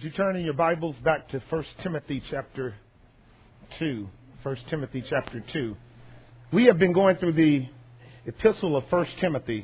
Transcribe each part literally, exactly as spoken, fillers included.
Would you turn in your Bibles back to First Timothy chapter two? First Timothy chapter two. We have been going through the epistle of First Timothy.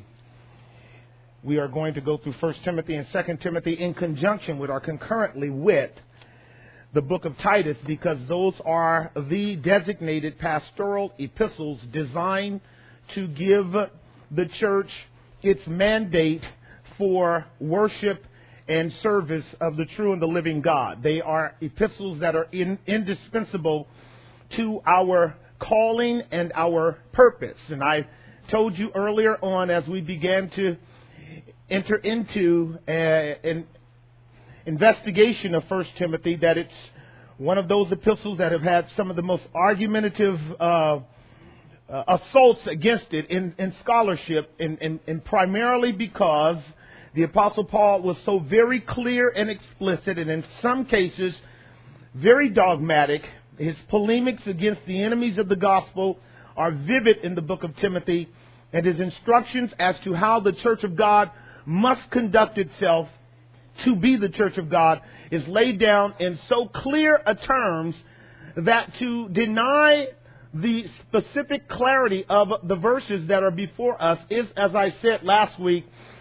We are going to go through First Timothy and Second Timothy in conjunction with or concurrently with the book of Titus, because those are the designated pastoral epistles designed to give the church its mandate for worship and service of the true and the living God. They are epistles that are in, indispensable to our calling and our purpose. And I told you earlier on, as we began to enter into uh, an investigation of First Timothy, that it's one of those epistles that have had some of the most argumentative uh, uh, assaults against it in, in scholarship, and, and, and primarily because the Apostle Paul was so very clear and explicit, and in some cases very dogmatic. His polemics against the enemies of the gospel are vivid in the book of Timothy, and his instructions as to how the church of God must conduct itself to be the church of God is laid down in so clear a terms that to deny the specific clarity of the verses that are before us is, as I said last week,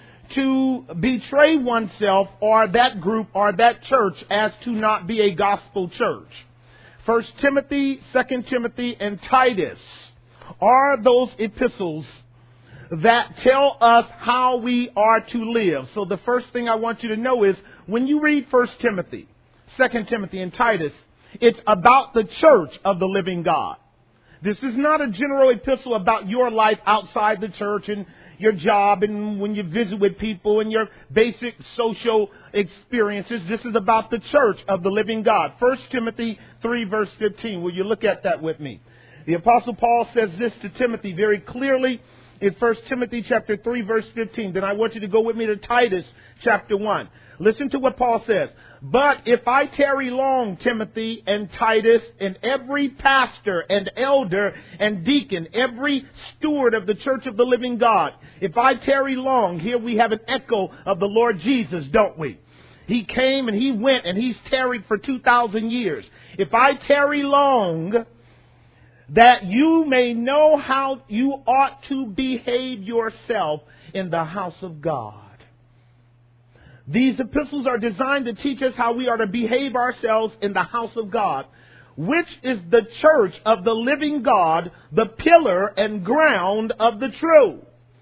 to betray oneself or that group or that church as to not be a gospel church. First Timothy, Second Timothy, and Titus are those epistles that tell us how we are to live. So the first thing I want you to know is when you read First Timothy, Second Timothy, and Titus, it's about the church of the living God. This is not a general epistle about your life outside the church and your job and when you visit with people and your basic social experiences. This is about the church of the living God. First Timothy three verse fifteen. Will you look at that with me? The Apostle Paul says this to Timothy very clearly in First Timothy chapter three verse fifteen. Then I want you to go with me to Titus chapter one. Listen to what Paul says. But if I tarry long, Timothy and Titus, and every pastor and elder and deacon, every steward of the church of the living God, if I tarry long, here we have an echo of the Lord Jesus, don't we? He came and he went and he's tarried for two thousand years. If I tarry long, that you may know how you ought to behave yourself in the house of God. These epistles are designed to teach us how we are to behave ourselves in the house of God, which is the church of the living God, the pillar and ground of the true.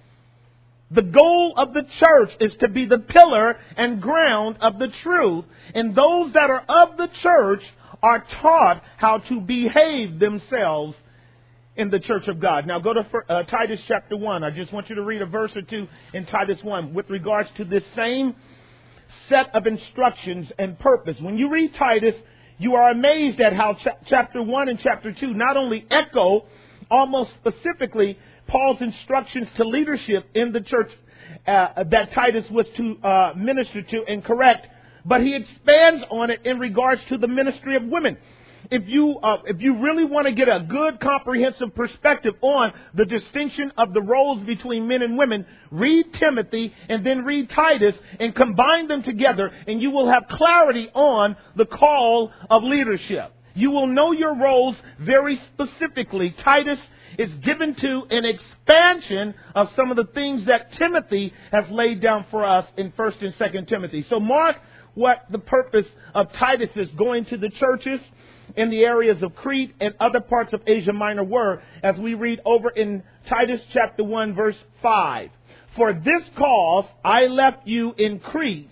The goal of the church is to be the pillar and ground of the truth, and those that are of the church are taught how to behave themselves in the church of God. Now go to uh, Titus chapter one. I just want you to read a verse or two in Titus one with regards to this same set of instructions and purpose. When you read Titus, you are amazed at how ch- chapter one and chapter two not only echo almost specifically Paul's instructions to leadership in the church uh, that Titus was to uh, minister to and correct, but he expands on it in regards to the ministry of women. If you uh, if you really want to get a good comprehensive perspective on the distinction of the roles between men and women, read Timothy and then read Titus and combine them together, and you will have clarity on the call of leadership. You will know your roles very specifically. Titus is given to an expansion of some of the things that Timothy has laid down for us in First and Second Timothy. So mark what the purpose of Titus is going to the churches in the areas of Crete and other parts of Asia Minor were, as we read over in Titus chapter one verse five. For this cause I left you in Crete,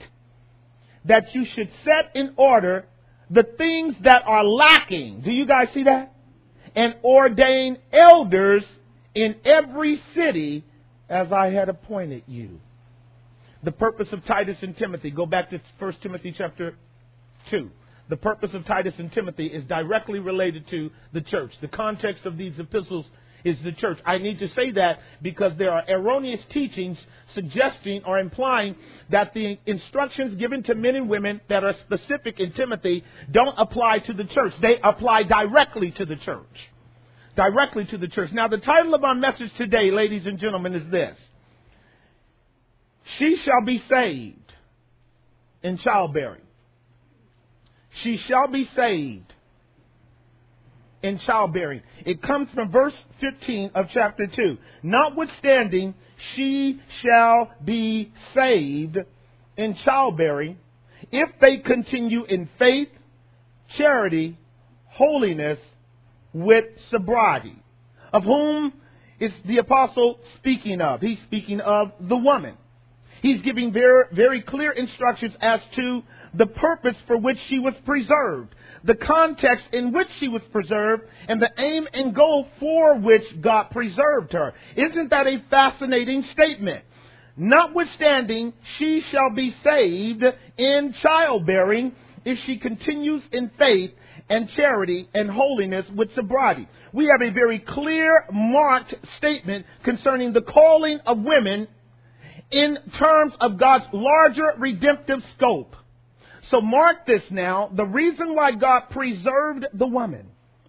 that you should set in order the things that are lacking. Do you guys see that? And ordain elders in every city as I had appointed you. The purpose of Titus and Timothy. Go back to First Timothy chapter two. The purpose of Titus and Timothy is directly related to the church. The context of these epistles is the church. I need to say that because there are erroneous teachings suggesting or implying that the instructions given to men and women that are specific in Timothy don't apply to the church. They apply directly to the church. Directly to the church. Now, the title of our message today, ladies and gentlemen, is this: She shall be saved in childbearing. she shall be saved in childbearing. It comes from verse fifteen of chapter two. Notwithstanding, she shall be saved in childbearing if they continue in faith, charity, holiness, with sobriety. Of whom is the apostle speaking of? He's speaking of the woman. He's giving very, very clear instructions as to the purpose for which she was preserved, the context in which she was preserved, and the aim and goal for which God preserved her. Isn't that a fascinating statement? Notwithstanding, she shall be saved in childbearing if she continues in faith and charity and holiness with sobriety. We have a very clear, marked statement concerning the calling of women in terms of God's larger redemptive scope. So mark this now. The reason why God preserved the woman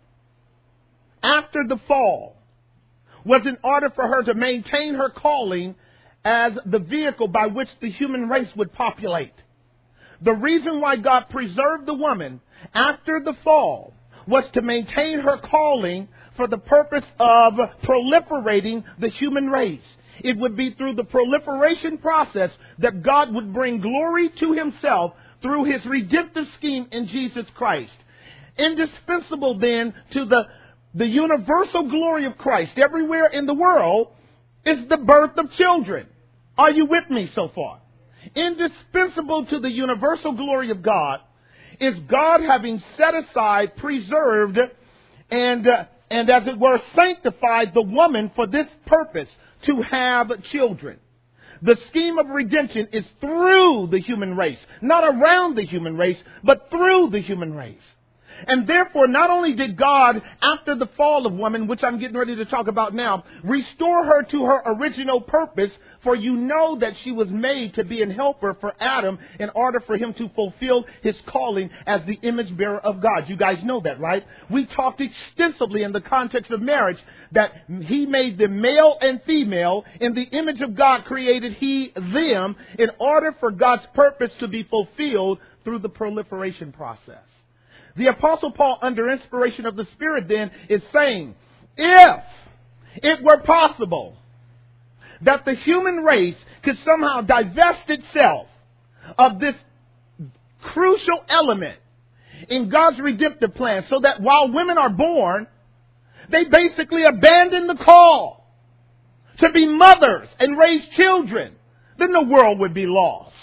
after the fall was in order for her to maintain her calling as the vehicle by which the human race would populate. The reason why God preserved the woman after the fall was to maintain her calling for the purpose of proliferating the human race. It would be through the proliferation process that God would bring glory to himself through his redemptive scheme in Jesus Christ. Indispensable then to the, the universal glory of Christ everywhere in the world is the birth of children. Are you with me so far? Indispensable to the universal glory of God is God having set aside, preserved, and, uh, and as it were, sanctified the woman for this purpose, to have children. The scheme of redemption is through the human race, not around the human race, but through the human race. And therefore, not only did God, after the fall of woman, which I'm getting ready to talk about now, restore her to her original purpose, for you know that she was made to be an helper for Adam in order for him to fulfill his calling as the image bearer of God. You guys know that, right? We talked extensively in the context of marriage that he made them male and female. In the image of God created he them in order for God's purpose to be fulfilled through the proliferation process. The Apostle Paul, under inspiration of the Spirit, then, is saying, if it were possible that the human race could somehow divest itself of this crucial element in God's redemptive plan, so that while women are born, they basically abandon the call to be mothers and raise children, then the world would be lost.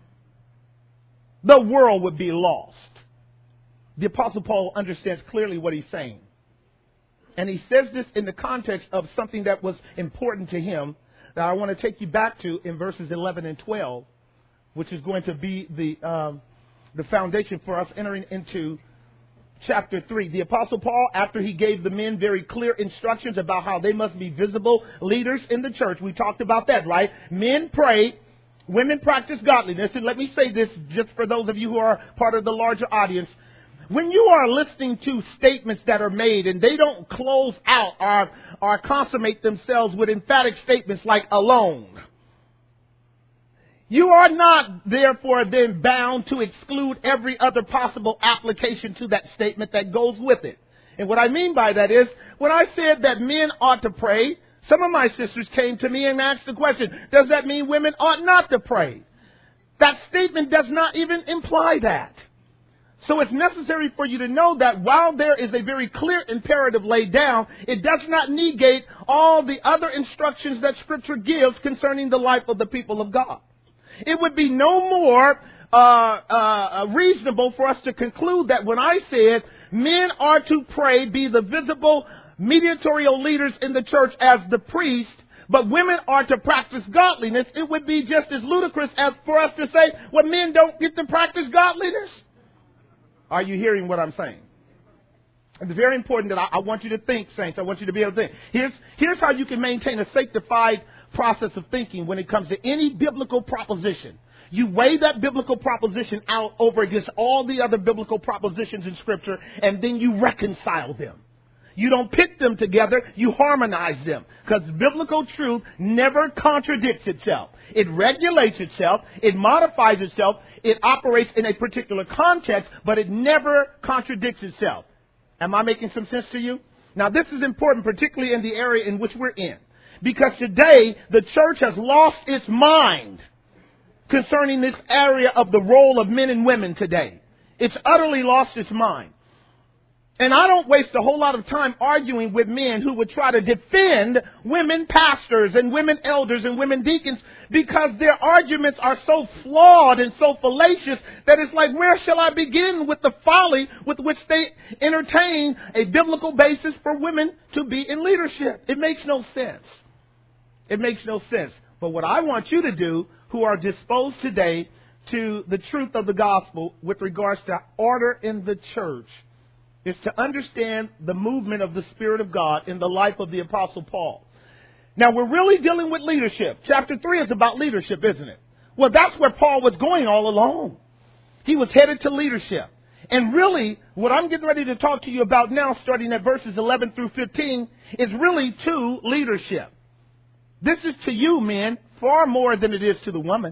The world would be lost. The Apostle Paul understands clearly what he's saying. And he says this in the context of something that was important to him that I want to take you back to in verses eleven and twelve, which is going to be the, um, the foundation for us entering into chapter three. The Apostle Paul, after he gave the men very clear instructions about how they must be visible leaders in the church, we talked about that, right? Men pray, women practice godliness. And let me say this just for those of you who are part of the larger audience. When you are listening to statements that are made and they don't close out or, or consummate themselves with emphatic statements like alone, you are not therefore then bound to exclude every other possible application to that statement that goes with it. And what I mean by that is, when I said that men ought to pray, some of my sisters came to me and asked the question, does that mean women ought not to pray? That statement does not even imply that. So it's necessary for you to know that while there is a very clear imperative laid down, it does not negate all the other instructions that Scripture gives concerning the life of the people of God. It would be no more uh, uh, reasonable for us to conclude that when I said men are to pray, be the visible mediatorial leaders in the church as the priest, but women are to practice godliness, it would be just as ludicrous as for us to say, well, men don't get to practice godliness. Are you hearing what I'm saying? It's very important that I, I want you to think, saints. I want you to be able to think. Here's, here's how you can maintain a sanctified process of thinking when it comes to any biblical proposition. You weigh that biblical proposition out over against all the other biblical propositions in Scripture, and then you reconcile them. You don't pick them together, you harmonize them. Because biblical truth never contradicts itself. It regulates itself, it modifies itself, it operates in a particular context, but it never contradicts itself. Am I making some sense to you? Now this is important, particularly in the area in which we're in. Because today, the church has lost its mind concerning this area of the role of men and women today. It's utterly lost its mind. And I don't waste a whole lot of time arguing with men who would try to defend women pastors and women elders and women deacons because their arguments are so flawed and so fallacious that it's like, where shall I begin with the folly with which they entertain a biblical basis for women to be in leadership? It makes no sense. It makes no sense. But what I want you to do, who are disposed today to the truth of the gospel with regards to order in the church, is to understand the movement of the Spirit of God in the life of the Apostle Paul. Now, we're really dealing with leadership. Chapter three is about leadership, isn't it? Well, that's where Paul was going all along. He was headed to leadership. And really, what I'm getting ready to talk to you about now, starting at verses eleven through fifteen, is really to leadership. This is to you, men, far more than it is to the woman.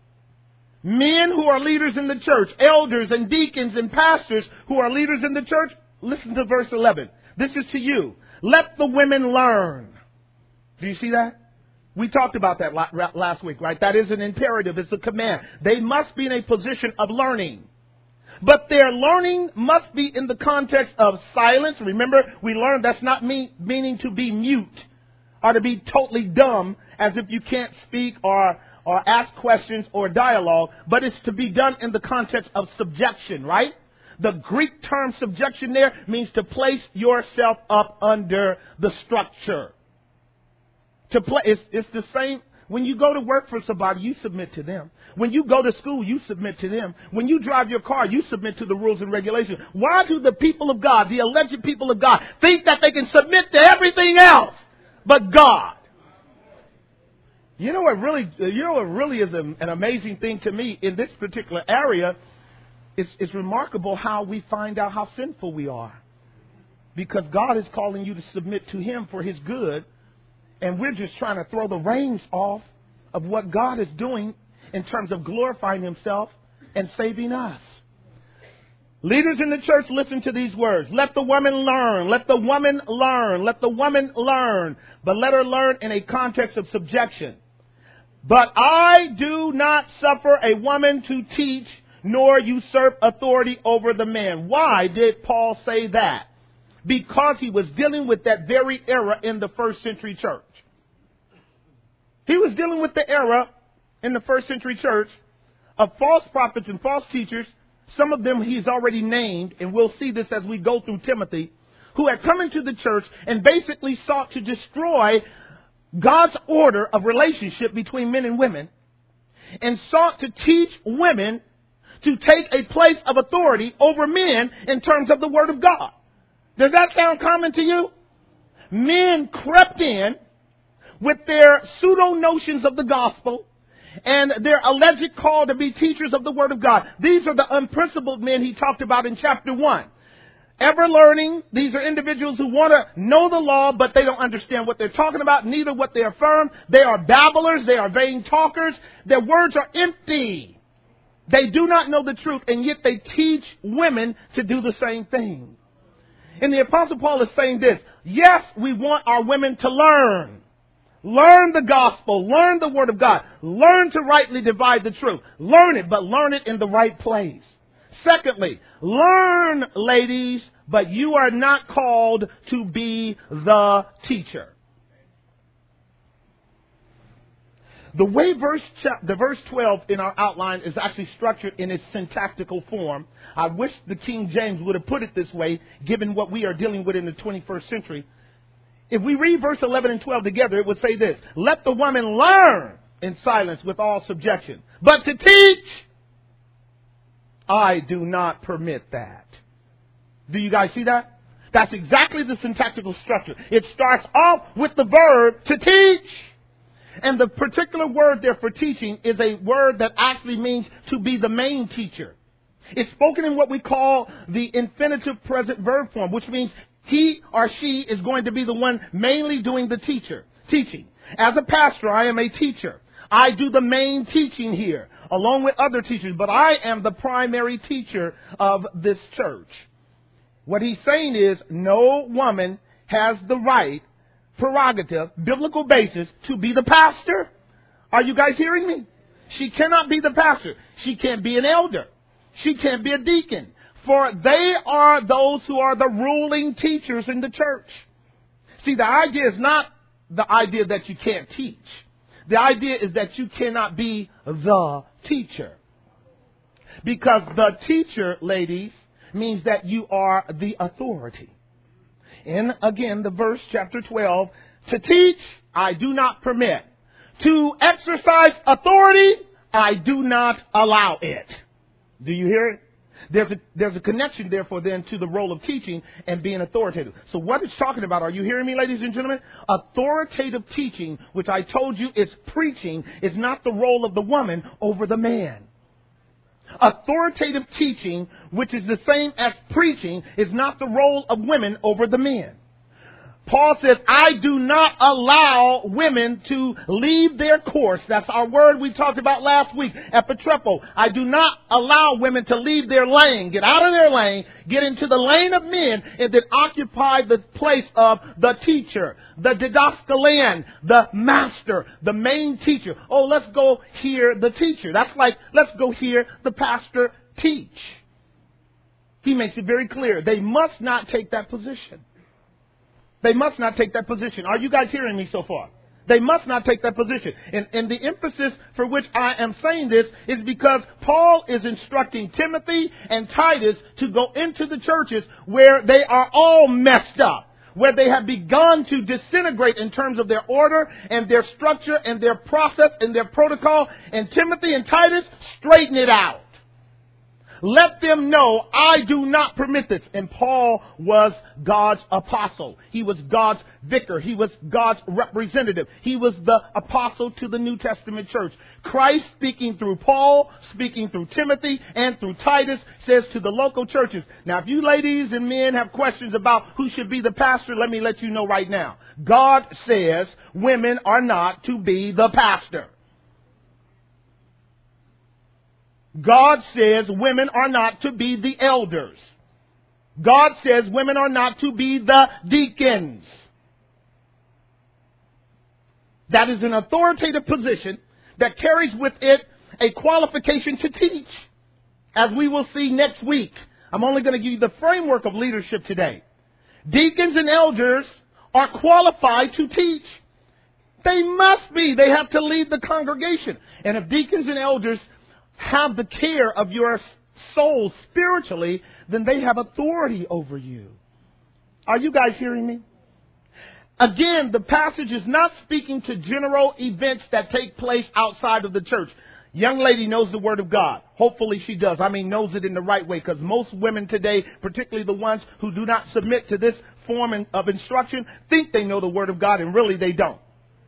Men who are leaders in the church, elders and deacons and pastors who are leaders in the church, listen to verse eleven. This is to you. Let the women learn. Do you see that? We talked about that last week, right? That is an imperative. It's a command. They must be in a position of learning. But their learning must be in the context of silence. Remember, we learned that's not mean, meaning to be mute or to be totally dumb as if you can't speak or or ask questions or dialogue, but it's to be done in the context of subjection, right? The Greek term subjection there means to place yourself up under the structure. To play, it's, it's the same. When you go to work for somebody, you submit to them. When you go to school, you submit to them. When you drive your car, you submit to the rules and regulations. Why do the people of God, the alleged people of God, think that they can submit to everything else but God? You know what really, you know what really is a, an amazing thing to me in this particular area? It's, it's remarkable how we find out how sinful we are. Because God is calling you to submit to Him for His good. And we're just trying to throw the reins off of what God is doing in terms of glorifying Himself and saving us. Leaders in the church, listen to these words. Let the woman learn. Let the woman learn. Let the woman learn. But let her learn in a context of subjection. But I do not suffer a woman to teach nor usurp authority over the man. Why did Paul say that? Because he was dealing with that very era in the first century church. He was dealing with the era in the first century church of false prophets and false teachers. Some of them he's already named, and we'll see this as we go through Timothy, who had come into the church and basically sought to destroy God's order of relationship between men and women, and sought to teach women to take a place of authority over men in terms of the Word of God. Does that sound common to you? Men crept in with their pseudo notions of the gospel and their alleged call to be teachers of the Word of God. These are the unprincipled men he talked about in chapter one. Ever learning, these are individuals who want to know the law, but they don't understand what they're talking about, neither what they affirm. They are babblers, they are vain talkers. Their words are empty. They do not know the truth, and yet they teach women to do the same thing. And the Apostle Paul is saying this: yes, we want our women to learn. Learn the gospel. Learn the Word of God. Learn to rightly divide the truth. Learn it, but learn it in the right place. Secondly, learn, ladies, but you are not called to be the teacher. The way verse the verse twelve in our outline is actually structured in its syntactical form. I wish the King James would have put it this way, given what we are dealing with in the twenty-first century. If we read verse eleven and twelve together, it would say this: let the woman learn in silence with all subjection. But to teach, I do not permit that. Do you guys see that? That's exactly the syntactical structure. It starts off with the verb to teach. And the particular word there for teaching is a word that actually means to be the main teacher. It's spoken in what we call the infinitive present verb form, which means he or she is going to be the one mainly doing the teacher, teaching. As a pastor, I am a teacher. I do the main teaching here, along with other teachers, but I am the primary teacher of this church. What he's saying is no woman has the right, prerogative, biblical basis to be the pastor. Are you guys hearing me? She cannot be the pastor. She can't be an elder. She can't be a deacon. For they are those who are the ruling teachers in the church. See, the idea is not the idea that you can't teach. The idea is that you cannot be the teacher. Because the teacher, ladies, means that you are the authority. And again, the verse, chapter twelve, to teach, I do not permit. To exercise authority, I do not allow it. Do you hear it? There's a, there's a connection, therefore, then to the role of teaching and being authoritative. So what it's talking about, are you hearing me, ladies and gentlemen? Authoritative teaching, which I told you is preaching, is not the role of the woman over the man. Authoritative teaching, which is the same as preaching, is not the role of women over the men. Paul says, I do not allow women to leave their course. That's our word we talked about last week, epitrepo. I do not allow women to leave their lane, get out of their lane, get into the lane of men, and then occupy the place of the teacher, the didaskalian, the master, the main teacher. Oh, let's go hear the teacher. That's like, let's go hear the pastor teach. He makes it very clear. They must not take that position. They must not take that position. Are you guys hearing me so far? They must not take that position. And, and the emphasis for which I am saying this is because Paul is instructing Timothy and Titus to go into the churches where they are all messed up, where they have begun to disintegrate in terms of their order and their structure and their process and their protocol. And Timothy and Titus, straighten it out. Let them know I do not permit this. And Paul was God's apostle. He was God's vicar. He was God's representative. He was the apostle to the New Testament church. Christ, speaking through Paul, speaking through Timothy and through Titus, says to the local churches. Now, if you ladies and men have questions about who should be the pastor, let me let you know right now. God says women are not to be the pastor. God says women are not to be the elders. God says women are not to be the deacons. That is an authoritative position that carries with it a qualification to teach. As we will see next week, I'm only going to give you the framework of leadership today. Deacons and elders are qualified to teach. They must be. They have to lead the congregation. And if deacons and elders have the care of your soul spiritually, then they have authority over you. Are you guys hearing me? Again, the passage is not speaking to general events that take place outside of the church. Young lady knows the Word of God. Hopefully she does. I mean, knows it in the right way, because most women today, particularly the ones who do not submit to this form of instruction, think they know the Word of God, and really they don't.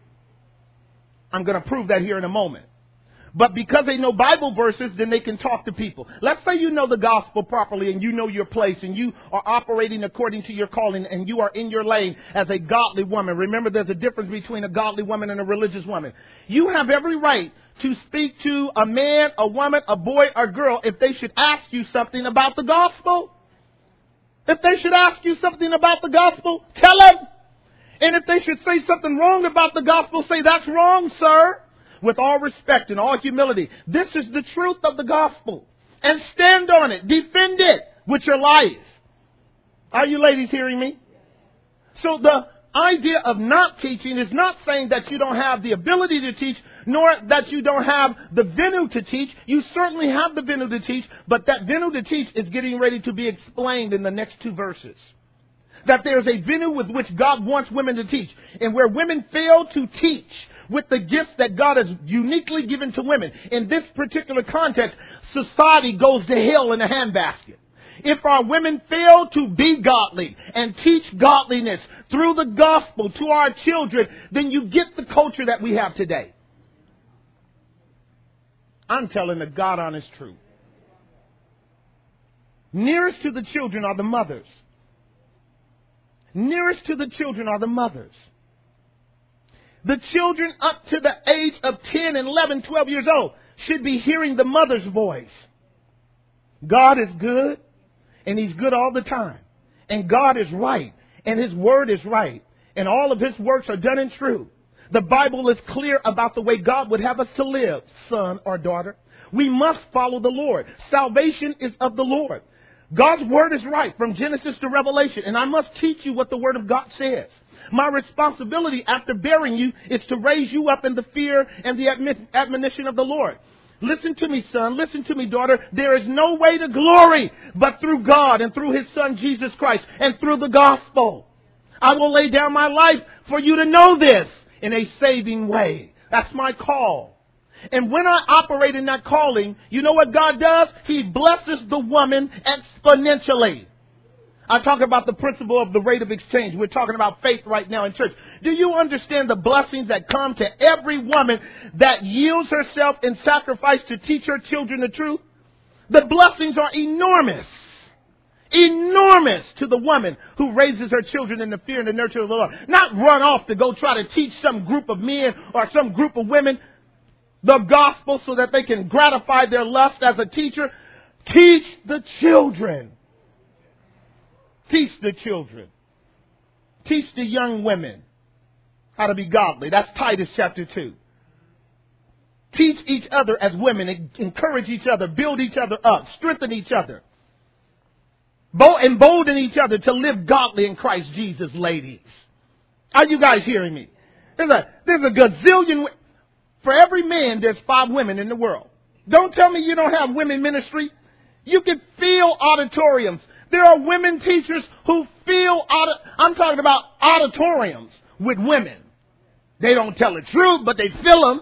I'm going to prove that here in a moment. But because they know Bible verses, then they can talk to people. Let's say you know the gospel properly and you know your place and you are operating according to your calling and you are in your lane as a godly woman. Remember, there's a difference between a godly woman and a religious woman. You have every right to speak to a man, a woman, a boy, or girl if they should ask you something about the gospel. If they should ask you something about the gospel, tell them. And if they should say something wrong about the gospel, say, that's wrong, sir. With all respect and all humility. This is the truth of the gospel. And stand on it. Defend it with your life. Are you ladies hearing me? So the idea of not teaching is not saying that you don't have the ability to teach, nor that you don't have the venue to teach. You certainly have the venue to teach, but that venue to teach is getting ready to be explained in the next two verses. That there's a venue with which God wants women to teach. And where women fail to teach with the gifts that God has uniquely given to women, in this particular context, society goes to hell in a handbasket. If our women fail to be godly and teach godliness through the gospel to our children, then you get the culture that we have today. I'm telling the God honest truth. Nearest to the children are the mothers. Nearest to the children are the mothers. The children up to the age of ten and eleven, twelve years old should be hearing the mother's voice. God is good, and He's good all the time. And God is right, and His word is right. And all of His works are done in truth. The Bible is clear about the way God would have us to live, son or daughter. We must follow the Lord. Salvation is of the Lord. God's word is right from Genesis to Revelation, and I must teach you what the word of God says. My responsibility after bearing you is to raise you up in the fear and the admonition of the Lord. Listen to me, son. Listen to me, daughter. There is no way to glory but through God and through His Son, Jesus Christ, and through the gospel. I will lay down my life for you to know this in a saving way. That's my call. And when I operate in that calling, you know what God does? He blesses the woman exponentially. I talk about the principle of the rate of exchange. We're talking about faith right now in church. Do you understand the blessings that come to every woman that yields herself in sacrifice to teach her children the truth? The blessings are enormous. Enormous to the woman who raises her children in the fear and the nurture of the Lord. Not run off to go try to teach some group of men or some group of women the gospel so that they can gratify their lust as a teacher. Teach the children. Teach the children. Teach the young women how to be godly. That's Titus chapter two. Teach each other as women. Encourage each other. Build each other up. Strengthen each other. Embolden each other to live godly in Christ Jesus, ladies. Are you guys hearing me? There's a, there's a gazillion. For every man, there's five women in the world. Don't tell me you don't have women ministry. You can fill auditoriums. There are women teachers who fill, audi- I'm talking about auditoriums with women. They don't tell the truth, but they fill them.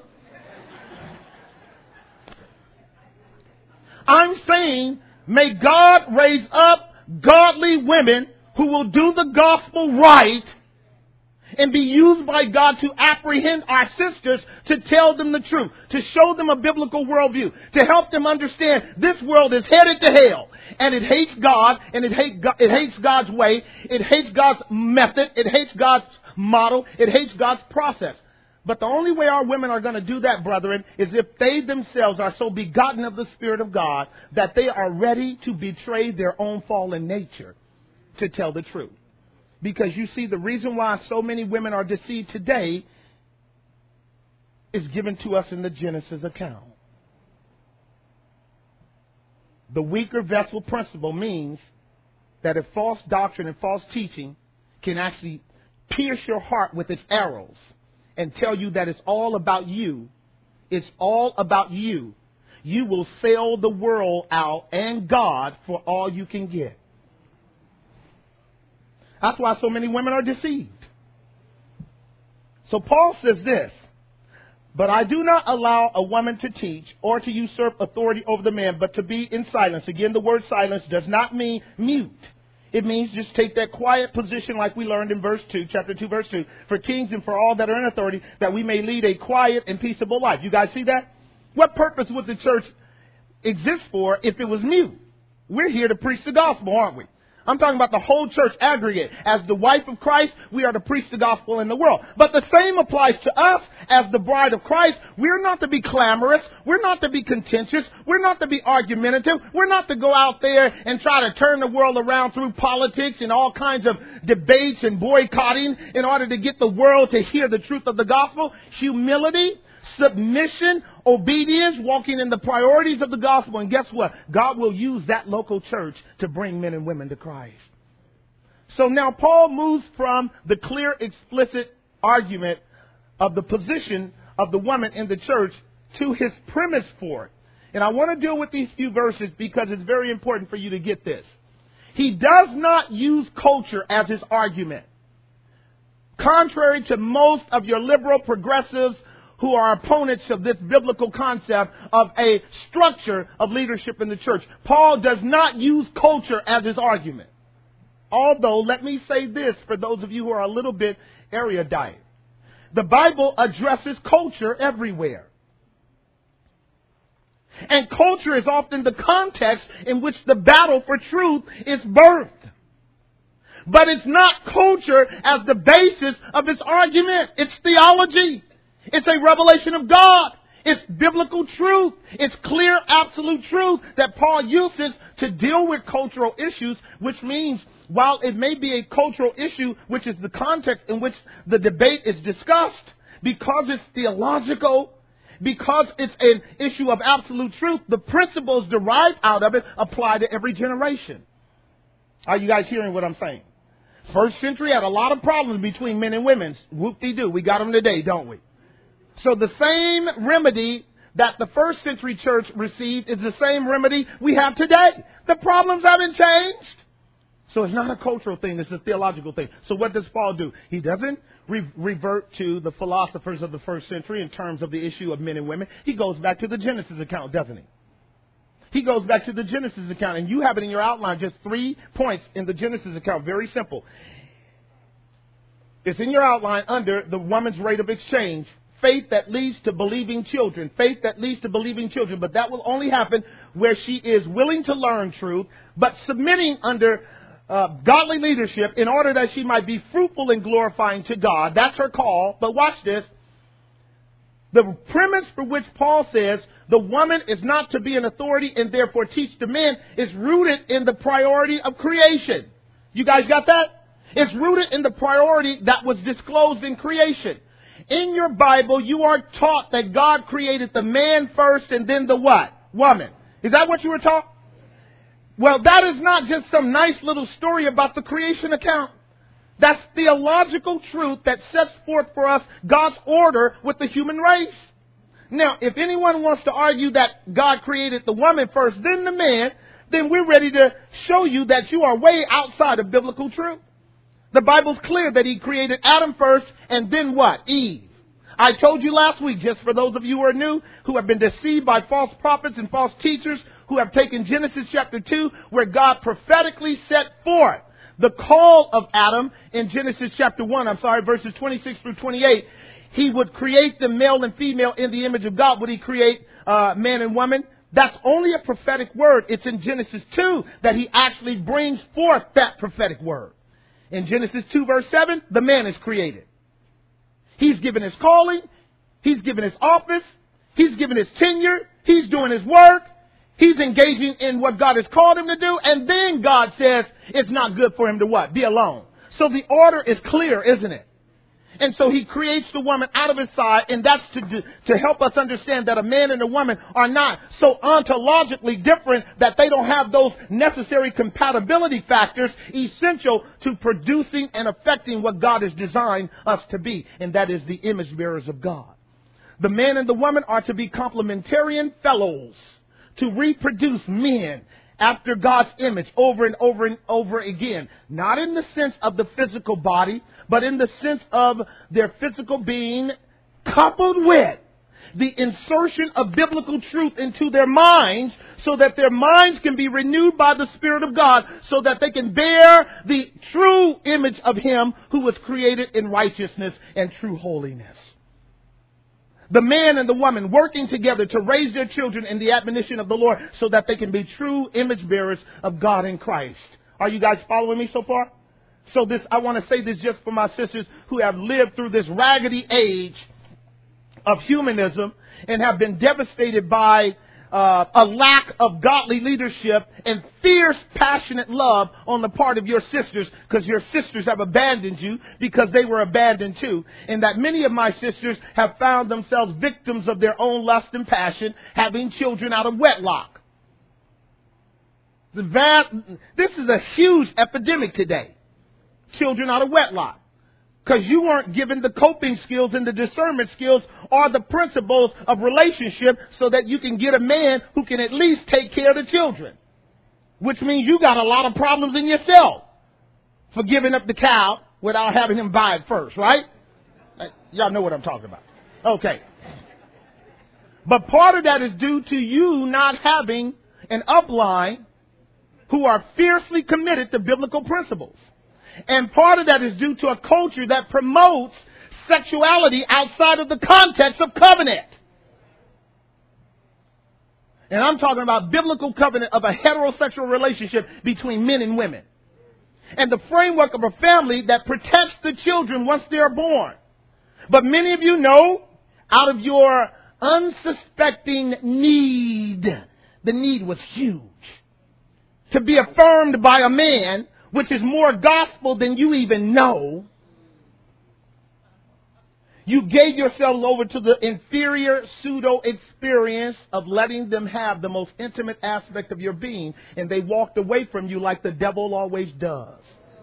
I'm saying, may God raise up godly women who will do the gospel right and be used by God to apprehend our sisters, to tell them the truth, to show them a biblical worldview, to help them understand this world is headed to hell, and it hates God, and it, hate God, it hates God's way, it hates God's method, it hates God's model, it hates God's process. But the only way our women are going to do that, brethren, is if they themselves are so begotten of the Spirit of God that they are ready to betray their own fallen nature to tell the truth. Because you see, the reason why so many women are deceived today is given to us in the Genesis account. The weaker vessel principle means that if false doctrine and false teaching can actually pierce your heart with its arrows and tell you that it's all about you, it's all about you, you will sell the world out and God for all you can get. That's why so many women are deceived. So Paul says this, but I do not allow a woman to teach or to usurp authority over the man, but to be in silence. Again, the word silence does not mean mute. It means just take that quiet position like we learned in verse two, chapter two, verse two, for kings and for all that are in authority, that we may lead a quiet and peaceable life. You guys see that? What purpose would the church exist for if it was mute? We're here to preach the gospel, aren't we? I'm talking about the whole church aggregate. As the wife of Christ, we are to preach the gospel in the world. But the same applies to us as the bride of Christ. We're not to be clamorous. We're not to be contentious. We're not to be argumentative. We're not to go out there and try to turn the world around through politics and all kinds of debates and boycotting in order to get the world to hear the truth of the gospel. Humility, submission, obedience, walking in the priorities of the gospel. And guess what? God will use that local church to bring men and women to Christ. So now Paul moves from the clear, explicit argument of the position of the woman in the church to his premise for it. And I want to deal with these few verses because it's very important for you to get this. He does not use culture as his argument. Contrary to most of your liberal progressives who are opponents of this biblical concept of a structure of leadership in the church, Paul does not use culture as his argument. Although, let me say this for those of you who are a little bit erudite. The Bible addresses culture everywhere. And culture is often the context in which the battle for truth is birthed. But it's not culture as the basis of his argument. It's theology. It's a revelation of God. It's biblical truth. It's clear, absolute truth that Paul uses to deal with cultural issues, which means while it may be a cultural issue, which is the context in which the debate is discussed, because it's theological, because it's an issue of absolute truth, the principles derived out of it apply to every generation. Are you guys hearing what I'm saying? First century had a lot of problems between men and women. Whoop-de-doo. We got them today, don't we? So the same remedy that the first century church received is the same remedy we have today. The problems haven't changed. So it's not a cultural thing. It's a theological thing. So what does Paul do? He doesn't re- revert to the philosophers of the first century in terms of the issue of men and women. He goes back to the Genesis account, doesn't he? He goes back to the Genesis account. And you have it in your outline, just three points in the Genesis account. Very simple. It's in your outline under the woman's rate of exchange. Faith that leads to believing children. Faith that leads to believing children. But that will only happen where she is willing to learn truth, but submitting under uh, godly leadership in order that she might be fruitful and glorifying to God. That's her call. But watch this. The premise for which Paul says the woman is not to be an authority and therefore teach the men is rooted in the priority of creation. You guys got that? It's rooted in the priority that was disclosed in creation. In your Bible, you are taught that God created the man first and then the what? Woman. Is that what you were taught? Well, that is not just some nice little story about the creation account. That's theological truth that sets forth for us God's order with the human race. Now, if anyone wants to argue that God created the woman first, then the man, then we're ready to show you that you are way outside of biblical truth. The Bible's clear that he created Adam first and then what? Eve. I told you last week, just for those of you who are new, who have been deceived by false prophets and false teachers, who have taken Genesis chapter two, where God prophetically set forth the call of Adam in Genesis chapter one, I'm sorry, verses twenty-six through twenty-eight. He would create them male and female in the image of God. Would he create uh, man and woman? That's only a prophetic word. It's in Genesis two that he actually brings forth that prophetic word. In Genesis two verse seven, the man is created. He's given his calling. He's given his office. He's given his tenure. He's doing his work. He's engaging in what God has called him to do. And then God says it's not good for him to what? Be alone. So the order is clear, isn't it? And so he creates the woman out of his side, and that's to to help us understand that a man and a woman are not so ontologically different that they don't have those necessary compatibility factors essential to producing and affecting what God has designed us to be, and that is the image bearers of God. The man and the woman are to be complementarian fellows, to reproduce men after God's image over and over and over again. Not in the sense of the physical body, but in the sense of their physical being coupled with the insertion of biblical truth into their minds so that their minds can be renewed by the Spirit of God so that they can bear the true image of Him who was created in righteousness and true holiness. The man and the woman working together to raise their children in the admonition of the Lord so that they can be true image bearers of God in Christ. Are you guys following me so far? So this, I want to say this just for my sisters who have lived through this raggedy age of humanism and have been devastated by uh, a lack of godly leadership and fierce, passionate love on the part of your sisters, because your sisters have abandoned you because they were abandoned too. And that many of my sisters have found themselves victims of their own lust and passion, having children out of wedlock. The vast, this is a huge epidemic today. Children out of wedlock. Because you weren't given the coping skills and the discernment skills or the principles of relationship so that you can get a man who can at least take care of the children. Which means you got a lot of problems in yourself for giving up the cow without having him buy it first, right? Y'all know what I'm talking about. Okay. But part of that is due to you not having an upline who are fiercely committed to biblical principles. And part of that is due to a culture that promotes sexuality outside of the context of covenant. And I'm talking about biblical covenant of a heterosexual relationship between men and women. and the framework of a family that protects the children once they are born. But many of you know, out of your unsuspecting need, the need was huge, to be affirmed by a man, which is more gospel than you even know. You gave yourselves over to the inferior pseudo experience of letting them have the most intimate aspect of your being, and they walked away from you like the devil always does.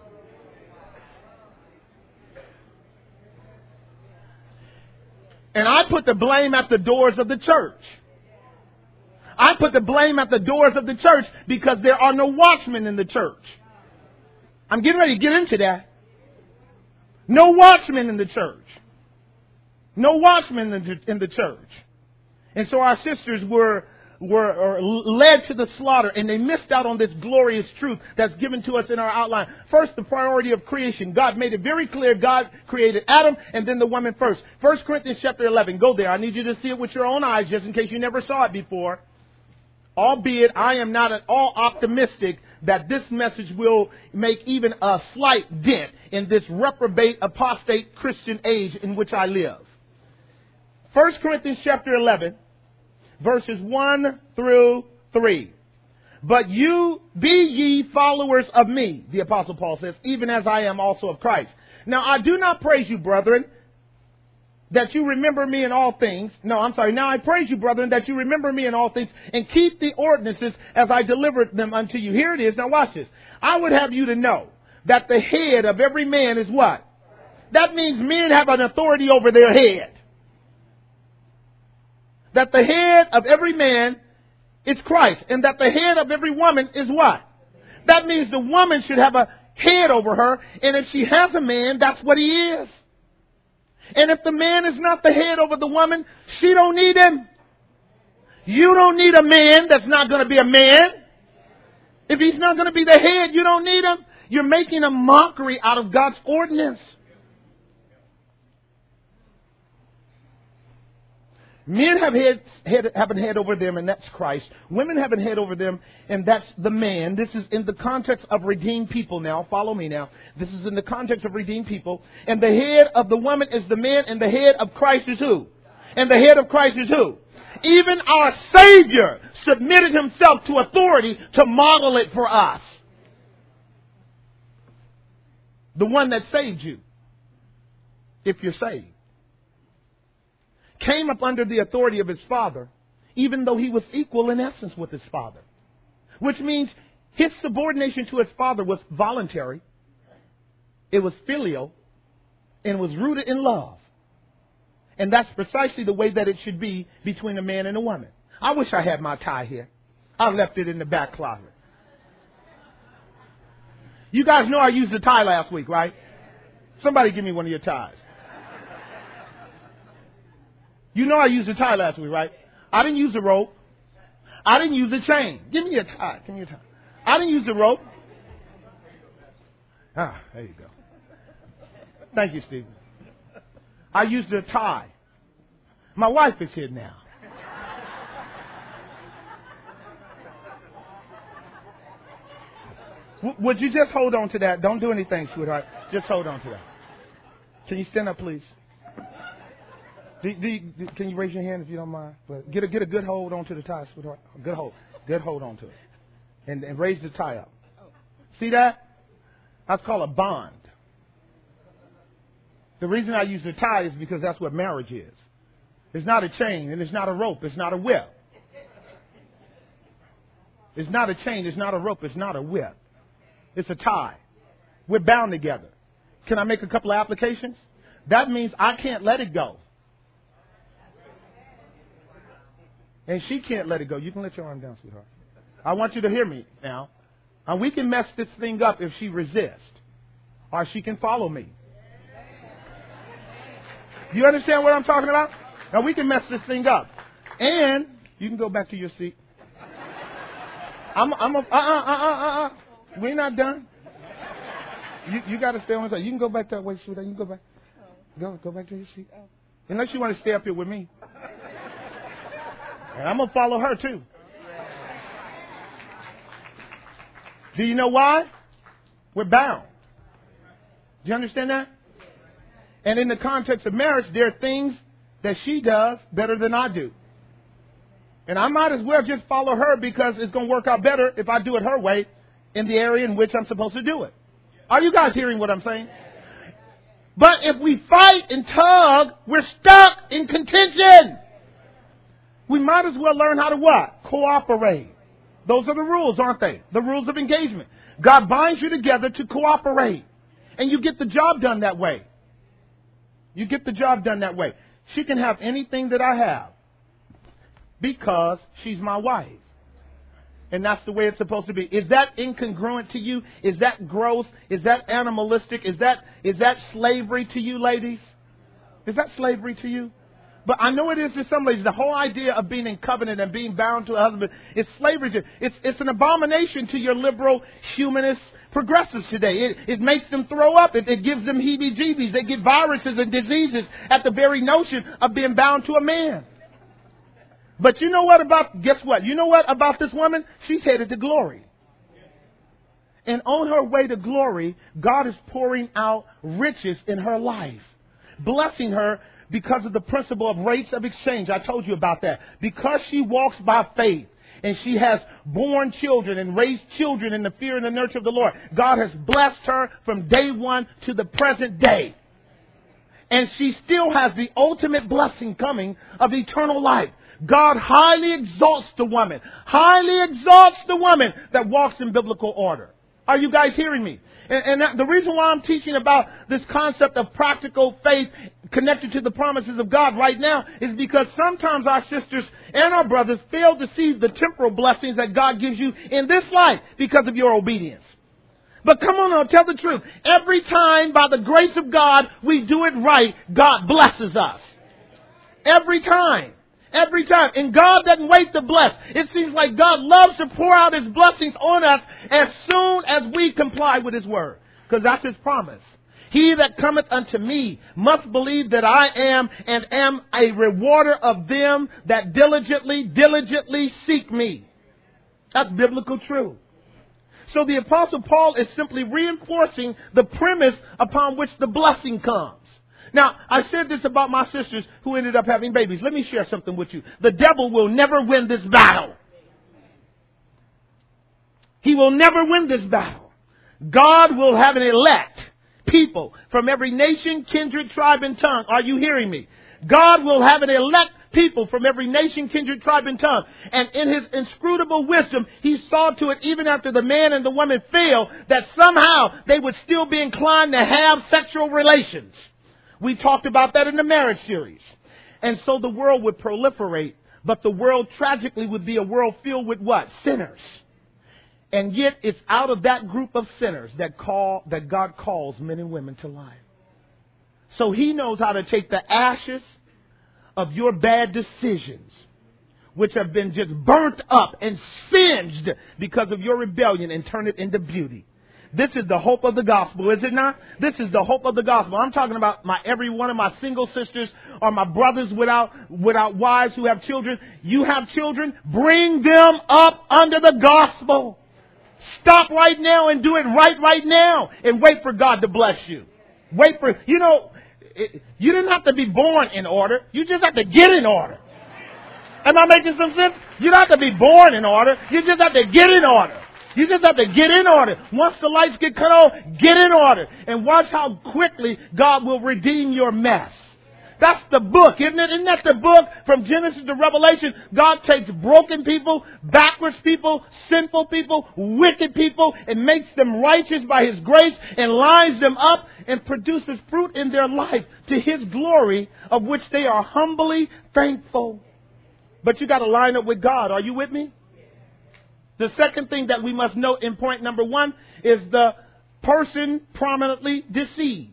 And I put the blame at the doors of the church. I put the blame at the doors of the church because there are no watchmen in the church. I'm getting ready to get into that. No watchmen in the church. No watchmen in the, in the church. And so our sisters were, were led to the slaughter, and they missed out on this glorious truth that's given to us in our outline. First, the priority of creation. God made it very clear God created Adam and then the woman first. First Corinthians chapter eleven. Go there. I need you to see it with your own eyes just in case you never saw it before. Albeit I am not at all optimistic that this message will make even a slight dent in this reprobate, apostate Christian age in which I live. First Corinthians chapter eleven, verses one through three. But you be ye followers of me, the Apostle Paul says, even as I am also of Christ. Now I do not praise you, brethren, that you remember me in all things. No, I'm sorry. Now I praise you, brethren, that you remember me in all things and keep the ordinances as I delivered them unto you. Here it is. Now watch this. I would have you to know that the head of every man is what? That means men have an authority over their head. That the head of every man is Christ. And that the head of every woman is what? That means the woman should have a head over her. And if she has a man, that's what he is. And if the man is not the head over the woman, she don't need him. You don't need a man that's not going to be a man. If he's not going to be the head, you don't need him. You're making a mockery out of God's ordinance. Men have head, head, have a head over them, and that's Christ. Women have a head over them, and that's the man. This is in the context of redeemed people now. Follow me now. This is in the context of redeemed people. And the head of the woman is the man, and the head of Christ is who? And the head of Christ is who? Even our Savior submitted himself to authority to model it for us. The one that saved you, if you're saved, came up under the authority of his father, even though he was equal in essence with his father. Which means his subordination to his father was voluntary, it was filial, and was rooted in love. And that's precisely the way that it should be between a man and a woman. I wish I had my tie here. I left it in the back closet. You guys know I used a tie last week, right? Somebody give me one of your ties. You know I used a tie last week, right? I didn't use a rope. I didn't use a chain. Give me a tie. Give me a tie. I didn't use a rope. Ah, there you go. Thank you, Stephen. I used a tie. My wife is here now. W- would you just hold on to that? Don't do anything, sweetheart. Just hold on to that. Can you stand up, please? Do, do, do, can you raise your hand if you don't mind? But get a get a good hold onto the tie, sweetheart. Good hold, good hold onto it, and, and raise the tie up. See that? That's called a bond. The reason I use the tie is because that's what marriage is. It's not a chain, and it's not a rope. It's not a whip. It's not a chain. It's not a rope. It's not a whip. It's a tie. We're bound together. Can I make a couple of applications? That means I can't let it go. And she can't let it go. You can let your arm down, sweetheart. I want you to hear me now. And we can mess this thing up if she resists. Or she can follow me. Do you understand what I'm talking about? Now we can mess this thing up. And you can go back to your seat. I'm, I'm a, uh, uh, uh, uh, uh. We're not done. You, you got to stay on the side. You can go back that way, sweetheart. You can go back. Go, go back to your seat. Unless you want to stay up here with me. And I'm going to follow her too. Do you know why? We're bound. Do you understand that? And in the context of marriage, there are things that she does better than I do. And I might as well just follow her because it's going to work out better if I do it her way in the area in which I'm supposed to do it. Are you guys hearing what I'm saying? But if we fight and tug, we're stuck in contention. We might as well learn how to what? Cooperate. Those are the rules, aren't they? The rules of engagement. God binds you together to cooperate. And you get the job done that way. You get the job done that way. She can have anything that I have because she's my wife. And that's the way it's supposed to be. Is that incongruent to you? Is that gross? Is that animalistic? Is that is that slavery to you, ladies? Is that slavery to you? But I know it is to some ladies. The whole idea of being in covenant and being bound to a husband is slavery to It's it's an abomination to your liberal humanist progressives today. It, it makes them throw up. It, it gives them heebie-jeebies. They get viruses and diseases at the very notion of being bound to a man. But you know what about, guess what? You know what about this woman? She's headed to glory. And on her way to glory, God is pouring out riches in her life, blessing her because of the principle of rates of exchange. I told you about that. Because she walks by faith and she has born children and raised children in the fear and the nurture of the Lord, God has blessed her from day one to the present day. And she still has the ultimate blessing coming of eternal life. God highly exalts the woman, highly exalts the woman that walks in biblical order. Are you guys hearing me? And, and that, the reason why I'm teaching about this concept of practical faith connected to the promises of God right now is because sometimes our sisters and our brothers fail to see the temporal blessings that God gives you in this life because of your obedience. But come on, I'll tell the truth. Every time, by the grace of God, we do it right, God blesses us. Every time. Every time. And God doesn't wait to bless. It seems like God loves to pour out His blessings on us as soon as we comply with His word. Because that's His promise. He that cometh unto me must believe that I am and am a rewarder of them that diligently, diligently seek me. That's biblical truth. So the Apostle Paul is simply reinforcing the premise upon which the blessing comes. Now, I said this about my sisters who ended up having babies. Let me share something with you. The devil will never win this battle. He will never win this battle. God will have an elect people from every nation, kindred, tribe, and tongue. Are you hearing me? God will have an elect people from every nation, kindred, tribe, and tongue. And in His inscrutable wisdom, He saw to it, even after the man and the woman failed, that somehow they would still be inclined to have sexual relations. We talked about that in the marriage series. And so the world would proliferate, but the world tragically would be a world filled with what? Sinners. And yet it's out of that group of sinners that call that God calls men and women to life. So He knows how to take the ashes of your bad decisions, which have been just burnt up and singed because of your rebellion, and turn it into beauty. This is the hope of the gospel, is it not? This is the hope of the gospel. I'm talking about my every one of my single sisters or my brothers without without wives who have children. You have children, bring them up under the gospel. Stop right now and do it right right now and wait for God to bless you. Wait for, you know, it, you didn't have to be born in order. You just have to get in order. Am I making some sense? You don't have to be born in order. You just have to get in order. You just have to get in order. Once the lights get cut off, get in order. And watch how quickly God will redeem your mess. That's the book, isn't it? Isn't that the book from Genesis to Revelation? God takes broken people, backwards people, sinful people, wicked people, and makes them righteous by His grace and lines them up and produces fruit in their life to His glory, of which they are humbly thankful. But you got to line up with God. Are you with me? The second thing that we must note in point number one is the person prominently deceived.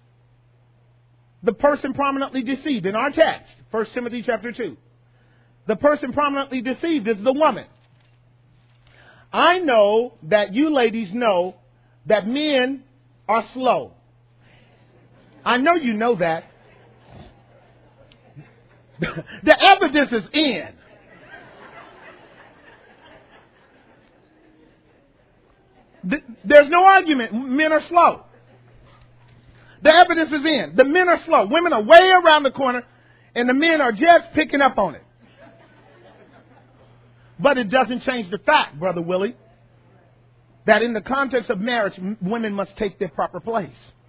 The person prominently deceived in our text, First Timothy chapter two. The person prominently deceived is the woman. I know that you ladies know that men are slow. I know you know that. The evidence is in. Th- there's no argument. Men are slow. The evidence is in. The men are slow. Women are way around the corner, and the men are just picking up on it. But it doesn't change the fact, Brother Willie, that in the context of marriage, m- women must take their proper place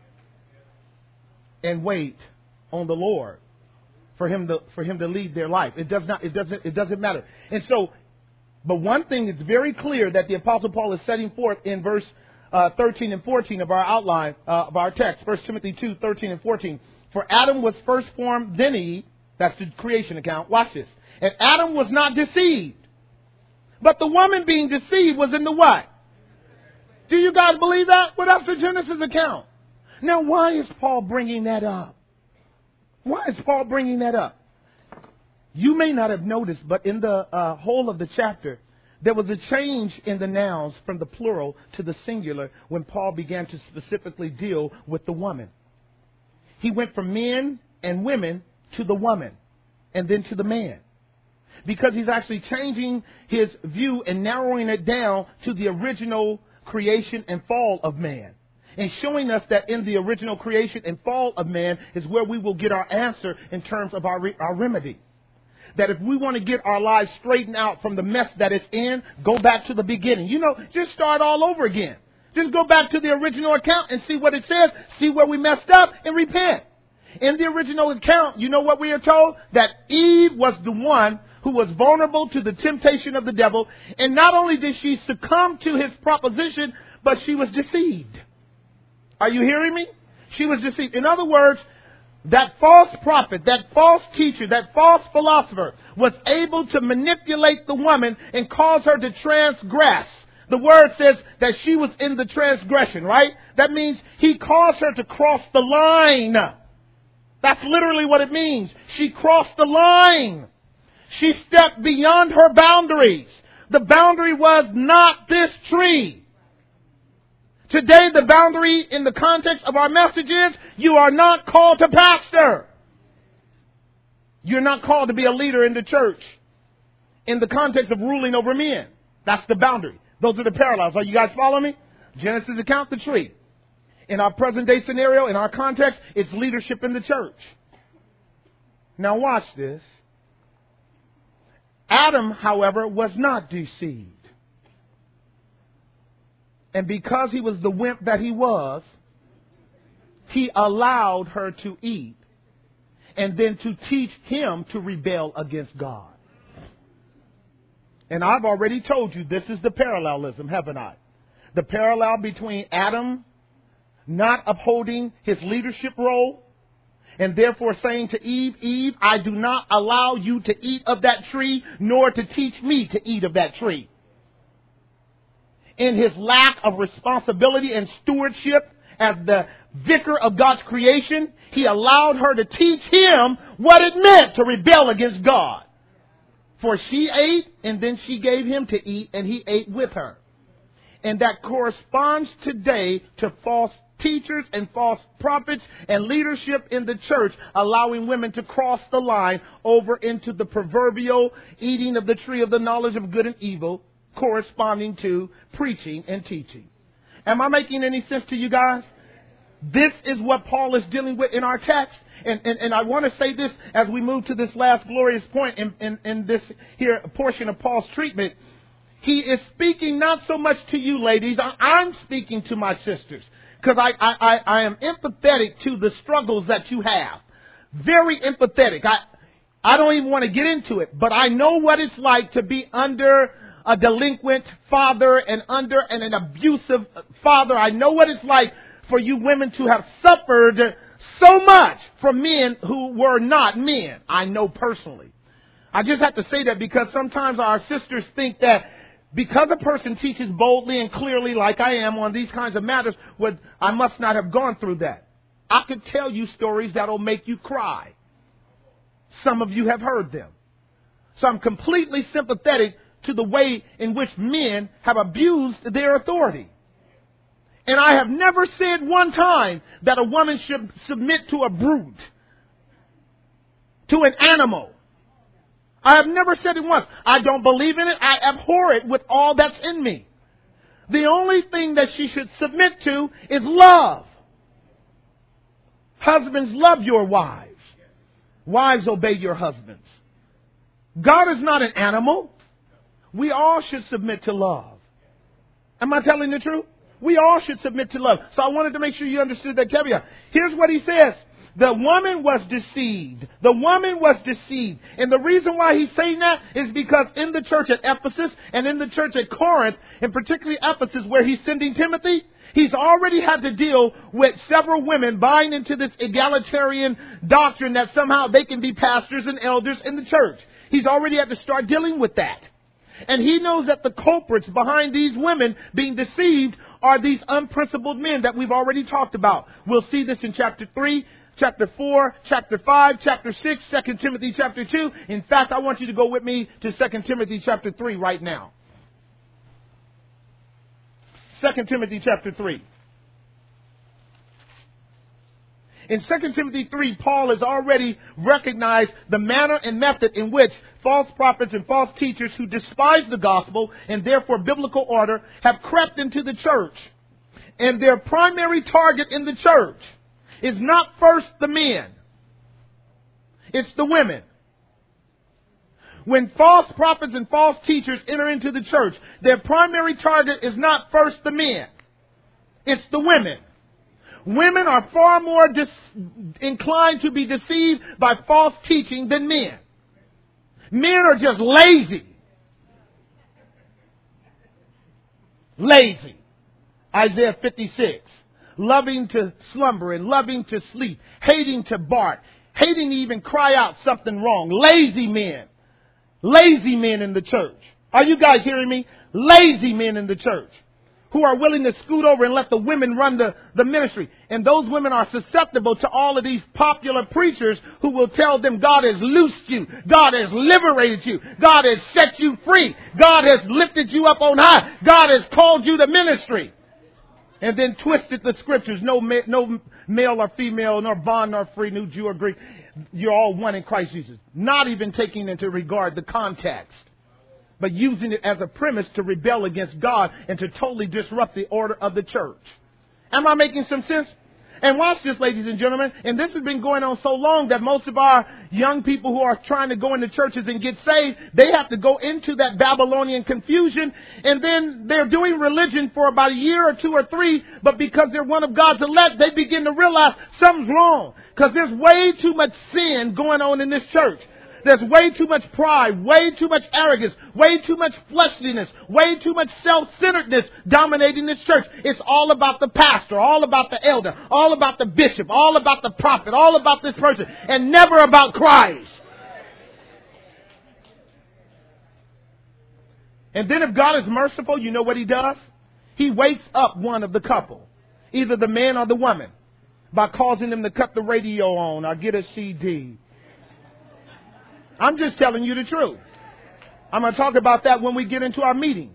and wait on the Lord for him to for him to lead their life. It does not. It doesn't. It doesn't matter. And so, but one thing is very clear that the Apostle Paul is setting forth in verse uh, thirteen and fourteen of our outline uh, of our text, First Timothy two, thirteen and fourteen. For Adam was first formed, then Eve. That's the creation account. Watch this. And Adam was not deceived, but the woman being deceived was in the what? Do you guys believe that? Well, that's the Genesis account. Now, why is Paul bringing that up? Why is Paul bringing that up? You may not have noticed, but in the uh, whole of the chapter, there was a change in the nouns from the plural to the singular when Paul began to specifically deal with the woman. He went from men and women to the woman and then to the man, because he's actually changing his view and narrowing it down to the original creation and fall of man, and showing us that in the original creation and fall of man is where we will get our answer in terms of our, re- our remedy. That if we want to get our lives straightened out from the mess that it's in, go back to the beginning. You know, just start all over again. Just go back to the original account and see what it says, see where we messed up, and repent. In the original account, you know what we are told? That Eve was the one who was vulnerable to the temptation of the devil. And not only did she succumb to his proposition, but she was deceived. Are you hearing me? She was deceived. In other words, that false prophet, that false teacher, that false philosopher was able to manipulate the woman and cause her to transgress. The word says that she was in the transgression, right? That means he caused her to cross the line. That's literally what it means. She crossed the line. She stepped beyond her boundaries. The boundary was not this tree. Today, the boundary in the context of our message is you are not called to pastor. You're not called to be a leader in the church in the context of ruling over men. That's the boundary. Those are the parallels. Are you guys following me? Genesis account, the tree. In our present day scenario, in our context, it's leadership in the church. Now watch this. Adam, however, was not deceived. And because he was the wimp that he was, he allowed her to eat and then to teach him to rebel against God. And I've already told you this is the parallelism, haven't I? The parallel between Adam not upholding his leadership role and therefore saying to Eve, Eve, I do not allow you to eat of that tree, nor to teach me to eat of that tree. In his lack of responsibility and stewardship as the vicar of God's creation, he allowed her to teach him what it meant to rebel against God. For she ate, and then she gave him to eat, and he ate with her. And that corresponds today to false teachers and false prophets and leadership in the church, allowing women to cross the line over into the proverbial eating of the tree of the knowledge of good and evil, corresponding to preaching and teaching. Am I making any sense to you guys? This is what Paul is dealing with in our text. And, and, and I want to say this as we move to this last glorious point in, in, in this here portion of Paul's treatment. He is speaking not so much to you ladies. I, I'm speaking to my sisters. Because I, I, I, I am empathetic to the struggles that you have. Very empathetic. I, I don't even want to get into it. But I know what it's like to be under a delinquent father and under and an abusive father. I know what it's like for you women to have suffered so much from men who were not men. I know personally. I just have to say that because sometimes our sisters think that because a person teaches boldly and clearly like I am on these kinds of matters, well, I must not have gone through that. I could tell you stories that will make you cry. Some of you have heard them. So I'm completely sympathetic to the way in which men have abused their authority. And I have never said one time that a woman should submit to a brute, to an animal. I have never said it once. I don't believe in it. I abhor it with all that's in me. The only thing that she should submit to is love. Husbands, love your wives. Wives, obey your husbands. God is not an animal. We all should submit to love. Am I telling the truth? We all should submit to love. So I wanted to make sure you understood that caveat. Here's what he says. The woman was deceived. The woman was deceived. And the reason why he's saying that is because in the church at Ephesus and in the church at Corinth, and particularly Ephesus where he's sending Timothy, he's already had to deal with several women buying into this egalitarian doctrine that somehow they can be pastors and elders in the church. He's already had to start dealing with that. And he knows that the culprits behind these women being deceived are these unprincipled men that we've already talked about. We'll see this in chapter three, chapter four, chapter five, chapter six, Second Timothy chapter two. In fact, I want you to go with me to Second Timothy chapter three right now. Second Timothy chapter three. In Second Timothy three, Paul has already recognized the manner and method in which false prophets and false teachers who despise the gospel and therefore biblical order have crept into the church. And their primary target in the church is not first the men. It's the women. When false prophets and false teachers enter into the church, their primary target is not first the men. It's the women. Women are far more dis- inclined to be deceived by false teaching than men. Men are just lazy. Lazy. Isaiah fifty-six. Loving to slumber and loving to sleep. Hating to bark. Hating to even cry out something wrong. Lazy men. Lazy men in the church. Are you guys hearing me? Lazy men in the church. Who are willing to scoot over and let the women run the, the ministry. And those women are susceptible to all of these popular preachers who will tell them God has loosed you. God has liberated you. God has set you free. God has lifted you up on high. God has called you to ministry. And then twisted the scriptures. No, ma- no male or female, nor bond nor free, nor Jew or Greek. You're all one in Christ Jesus. Not even taking into regard the context, but using it as a premise to rebel against God and to totally disrupt the order of the church. Am I making some sense? And watch this, ladies and gentlemen. And this has been going on so long that most of our young people who are trying to go into churches and get saved, they have to go into that Babylonian confusion. And then they're doing religion for about a year or two or three. But because they're one of God's elect, they begin to realize something's wrong. Because there's way too much sin going on in this church. There's way too much pride, way too much arrogance, way too much fleshliness, way too much self-centeredness dominating this church. It's all about the pastor, all about the elder, all about the bishop, all about the prophet, all about this person, and never about Christ. And then if God is merciful, you know what he does? He wakes up one of the couple, either the man or the woman, by causing them to cut the radio on or get a C D. I'm just telling you the truth. I'm going to talk about that when we get into our meeting.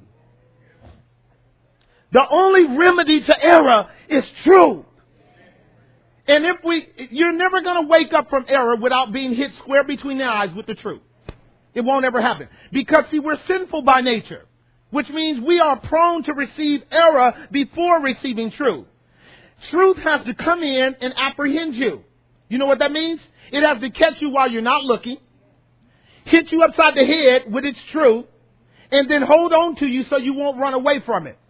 The only remedy to error is truth. And if we, you're never going to wake up from error without being hit square between the eyes with the truth. It won't ever happen. Because, see, we're sinful by nature, which means we are prone to receive error before receiving truth. Truth has to come in and apprehend you. You know what that means? It has to catch you while you're not looking. Hit you upside the head with its truth, and then hold on to you so you won't run away from it.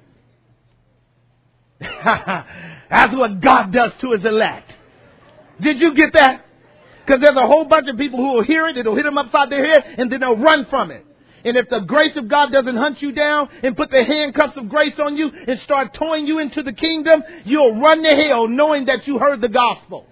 That's what God does to his elect. Did you get that? Because there's a whole bunch of people who will hear it, it'll hit them upside their head, and then they'll run from it. And if the grace of God doesn't hunt you down and put the handcuffs of grace on you and start towing you into the kingdom, you'll run to hell knowing that you heard the gospel.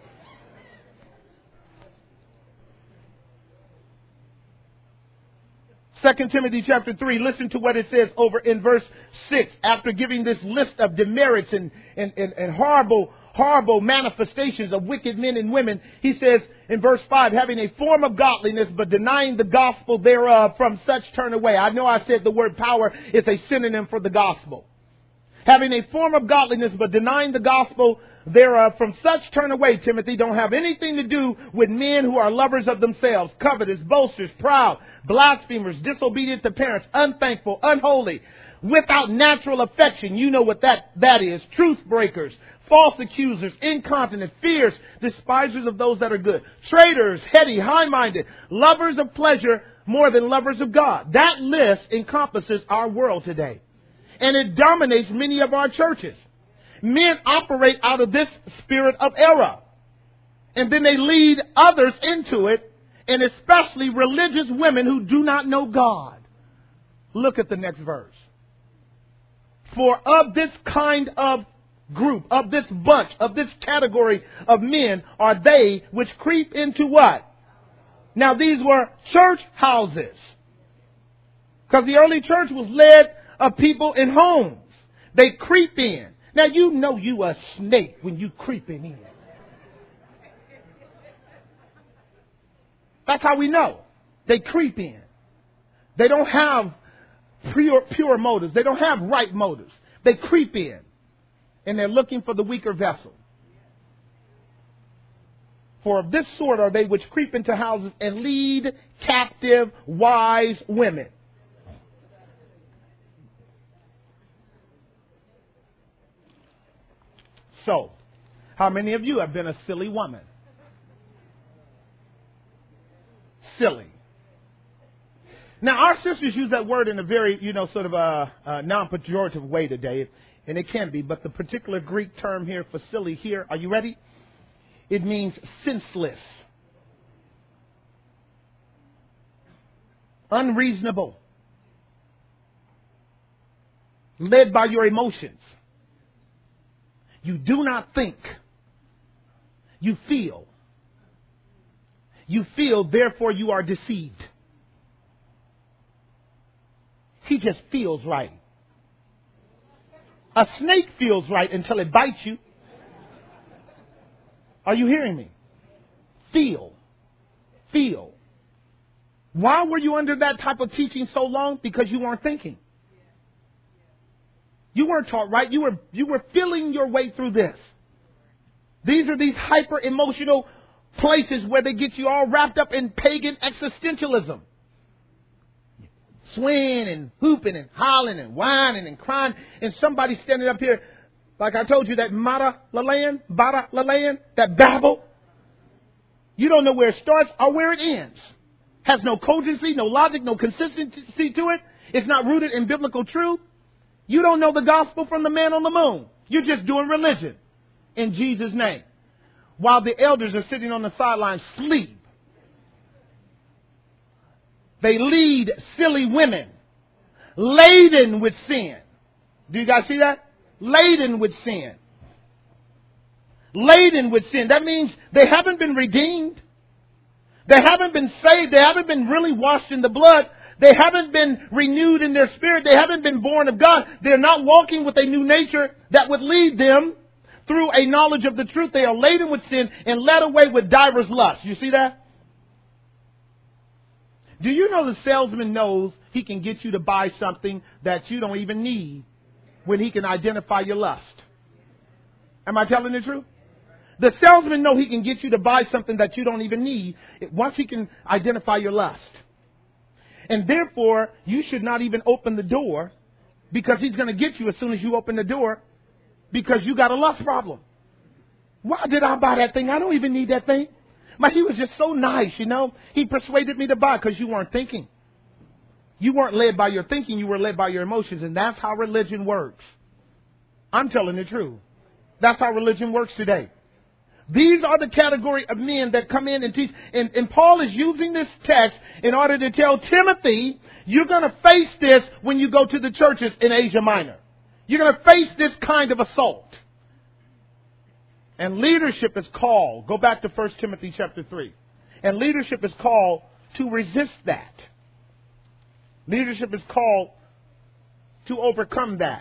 Second Timothy chapter three, listen to what it says over in verse six. After giving this list of demerits and, and, and, and horrible, horrible manifestations of wicked men and women, he says in verse five, having a form of godliness but denying the gospel thereof, from such turn away. I know I said the word power is a synonym for the gospel. Having a form of godliness but denying the gospel thereof, from such turn away, Timothy. Don't have anything to do with men who are lovers of themselves, covetous, boasters, proud, blasphemers, disobedient to parents, unthankful, unholy, without natural affection. You know what that, that is. Truth breakers, false accusers, incontinent, fierce, despisers of those that are good, traitors, heady, high-minded, lovers of pleasure more than lovers of God. That list encompasses our world today. And it dominates many of our churches. Men operate out of this spirit of error. And then they lead others into it, and especially religious women who do not know God. Look at the next verse. For of this kind of group, of this bunch, of this category of men are they which creep into what? Now these were church houses. Because the early church was led of people in homes. They creep in. Now you know you a snake when you creeping in. That's how we know. They creep in. They don't have pure, pure motives. They don't have right motives. They creep in. And they're looking for the weaker vessel. For of this sort are they which creep into houses and lead captive wise women. So, how many of you have been a silly woman? Silly. Now, our sisters use that word in a very, you know, sort of a, a non-pejorative way today, and it can be. But the particular Greek term here for silly here, are you ready? It means senseless, unreasonable, led by your emotions. You do not think. You feel. You feel, therefore you are deceived. He just feels right. A snake feels right until it bites you. Are you hearing me? Feel. Feel. Why were you under that type of teaching so long? Because you weren't thinking. You weren't taught right. You were, you were feeling your way through this. These are these hyper emotional places where they get you all wrapped up in pagan existentialism. Swinging and hooping and hollering and whining and crying. And somebody standing up here, like I told you, that Mara Lalayan, Bada Lalayan, that babble. You don't know where it starts or where it ends. Has no cogency, no logic, no consistency to it. It's not rooted in biblical truth. You don't know the gospel from the man on the moon. You're just doing religion in Jesus' name. While the elders are sitting on the sidelines sleep. They lead silly women laden with sin. Do you guys see that? Laden with sin. Laden with sin. That means they haven't been redeemed. They haven't been saved. They haven't been really washed in the blood. They haven't been renewed in their spirit. They haven't been born of God. They're not walking with a new nature that would lead them through a knowledge of the truth. They are laden with sin and led away with divers lusts. You see that? Do you know the salesman knows he can get you to buy something that you don't even need when he can identify your lust? Am I telling the truth? The salesman knows he can get you to buy something that you don't even need once he can identify your lust. And therefore, you should not even open the door because he's going to get you as soon as you open the door because you got a lust problem. Why did I buy that thing? I don't even need that thing. But he was just so nice, you know. He persuaded me to buy because you weren't thinking. You weren't led by your thinking. You were led by your emotions. And that's how religion works. I'm telling the truth. That's how religion works today. These are the category of men that come in and teach. And, and Paul is using this text in order to tell Timothy, you're going to face this when you go to the churches in Asia Minor. You're going to face this kind of assault. And leadership is called, go back to First Timothy chapter three. And leadership is called to resist that. Leadership is called to overcome that.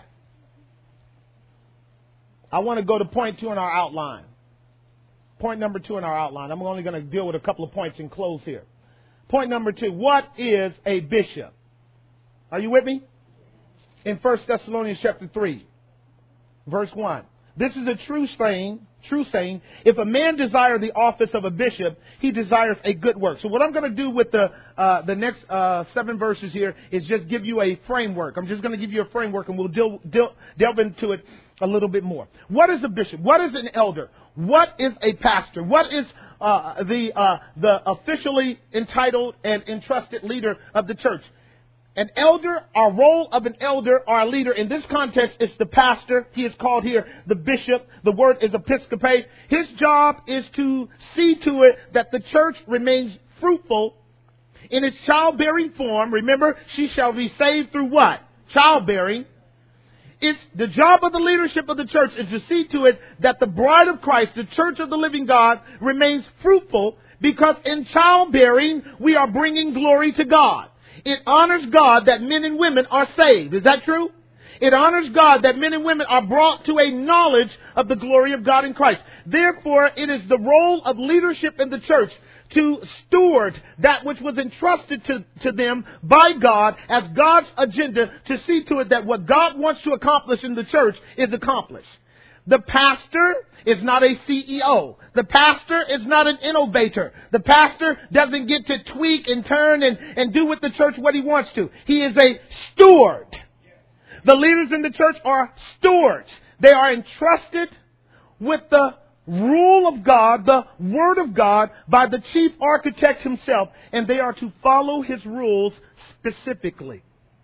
I want to go to point two in our outline. Point number two in our outline. I'm only going to deal with a couple of points and close here. Point number two. What is a bishop? Are you with me? In First Thessalonians chapter three, verse one. This is a true saying, true saying. If a man desire the office of a bishop, he desires a good work. So what I'm going to do with the uh, the next uh, seven verses here is just give you a framework. I'm just going to give you a framework, and we'll deal, deal, delve into it a little bit more. What is a bishop? What is an elder? What is a pastor? What is uh, the uh, the officially entitled and entrusted leader of the church? An elder, our role of an elder or a leader in this context is the pastor. He is called here the bishop. The word is episcopate. His job is to see to it that the church remains fruitful in its childbearing form. Remember, she shall be saved through what? Childbearing. It's the job of the leadership of the church is to see to it that the bride of Christ, the church of the living God, remains fruitful, because in childbearing we are bringing glory to God. It honors God that men and women are saved. Is that true? It honors God that men and women are brought to a knowledge of the glory of God in Christ. Therefore, it is the role of leadership in the church to steward that which was entrusted to, to them by God as God's agenda, to see to it that what God wants to accomplish in the church is accomplished. The pastor is not a C E O. The pastor is not an innovator. The pastor doesn't get to tweak and turn and, and do with the church what he wants to. He is a steward. The leaders in the church are stewards. They are entrusted with the rule of God, the word of God, by the chief architect himself, and they are to follow his rules specifically.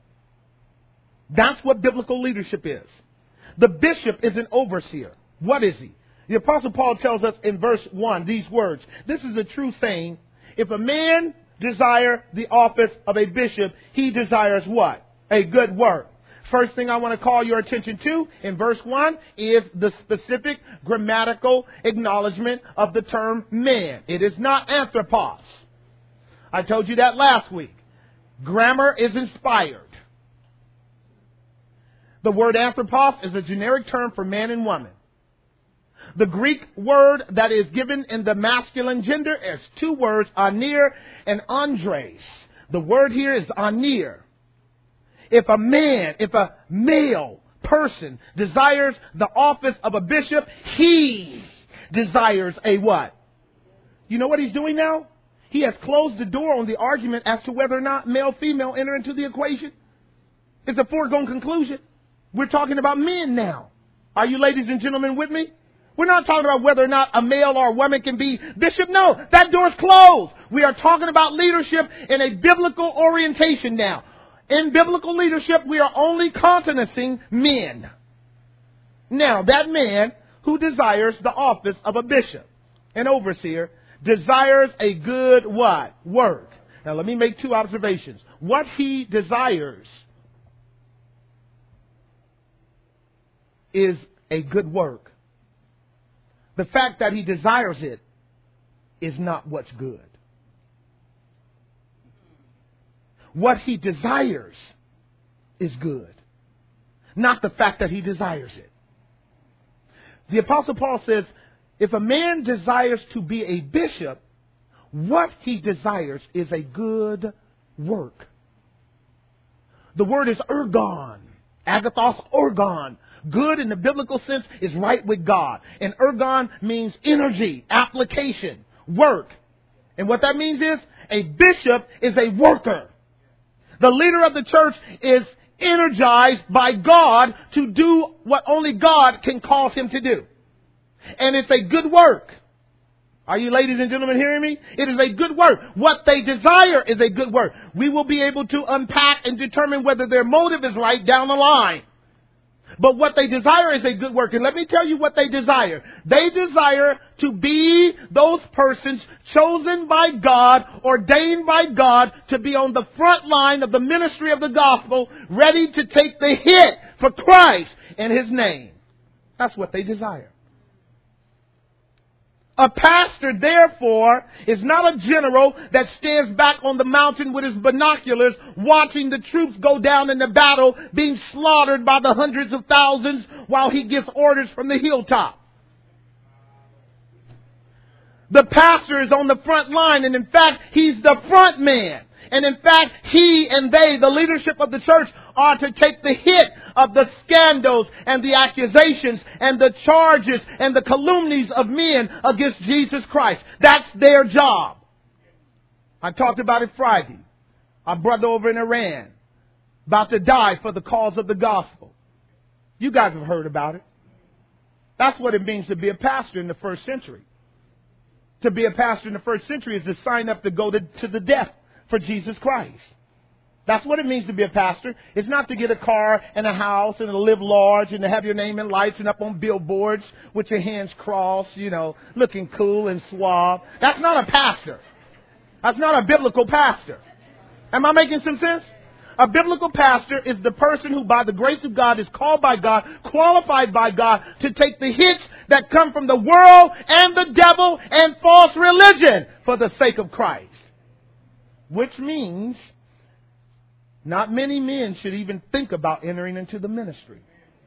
That's what biblical leadership is. The bishop is an overseer. What is he? The Apostle Paul tells us in verse one these words. This is a true saying. If a man desire the office of a bishop, he desires what? A good work. First thing I want to call your attention to in verse one is the specific grammatical acknowledgement of the term man. It is not anthropos. I told you that last week. Grammar is inspired. The word anthropos is a generic term for man and woman. The Greek word that is given in the masculine gender is two words, anir and andres. The word here is anir. If a man, if a male person desires the office of a bishop, he desires a what? You know what he's doing now? He has closed the door on the argument as to whether or not male-female enter into the equation. It's a foregone conclusion. We're talking about men now. Are you ladies and gentlemen with me? We're not talking about whether or not a male or a woman can be bishop. No, that door's closed. We are talking about leadership in a biblical orientation now. In biblical leadership, we are only countenancing men. Now, that man who desires the office of a bishop, an overseer, desires a good what? Work. Now, let me make two observations. What he desires is a good work. The fact that he desires it is not what's good. What he desires is good, not the fact that he desires it. The Apostle Paul says, if a man desires to be a bishop, what he desires is a good work. The word is ergon, agathos orgon. Good in the biblical sense is right with God. And ergon means energy, application, work. And what that means is a bishop is a worker. The leader of the church is energized by God to do what only God can cause him to do. And it's a good work. Are you ladies and gentlemen hearing me? It is a good work. What they desire is a good work. We will be able to unpack and determine whether their motive is right down the line. But what they desire is a good work. And let me tell you what they desire. They desire to be those persons chosen by God, ordained by God, to be on the front line of the ministry of the gospel, ready to take the hit for Christ in His name. That's what they desire. A pastor, therefore, is not a general that stands back on the mountain with his binoculars watching the troops go down in the battle, being slaughtered by the hundreds of thousands while he gets orders from the hilltop. The pastor is on the front line, and in fact, he's the front man. And in fact, he and they, the leadership of the church, are to take the hit of the scandals and the accusations and the charges and the calumnies of men against Jesus Christ. That's their job. I talked about it Friday. Our brother over in Iran, about to die for the cause of the gospel. You guys have heard about it. That's what it means to be a pastor in the first century. To be a pastor in the first century is to sign up to go to, to the death for Jesus Christ. That's what it means to be a pastor. It's not to get a car and a house and to live large and to have your name in lights and up on billboards with your hands crossed, you know, looking cool and suave. That's not a pastor. That's not a biblical pastor. Am I making some sense? A biblical pastor is the person who, by the grace of God, is called by God, qualified by God to take the hits that come from the world and the devil and false religion for the sake of Christ. Which means not many men should even think about entering into the ministry.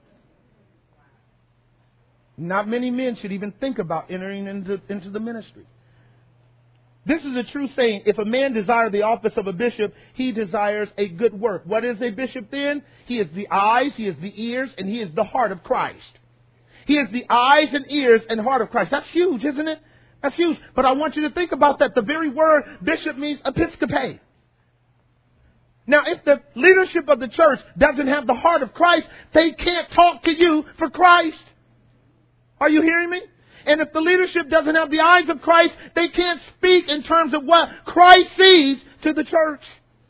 Not many men should even think about entering into, into the ministry. This is a true saying. If a man desire the office of a bishop, he desires a good work. What is a bishop then? He is the eyes, he is the ears, and he is the heart of Christ. He is the eyes and ears and heart of Christ. That's huge, isn't it? That's huge. But I want you to think about that. The very word bishop means episcope. Now, if the leadership of the church doesn't have the heart of Christ, they can't talk to you for Christ. Are you hearing me? And if the leadership doesn't have the eyes of Christ, they can't speak in terms of what Christ sees to the church.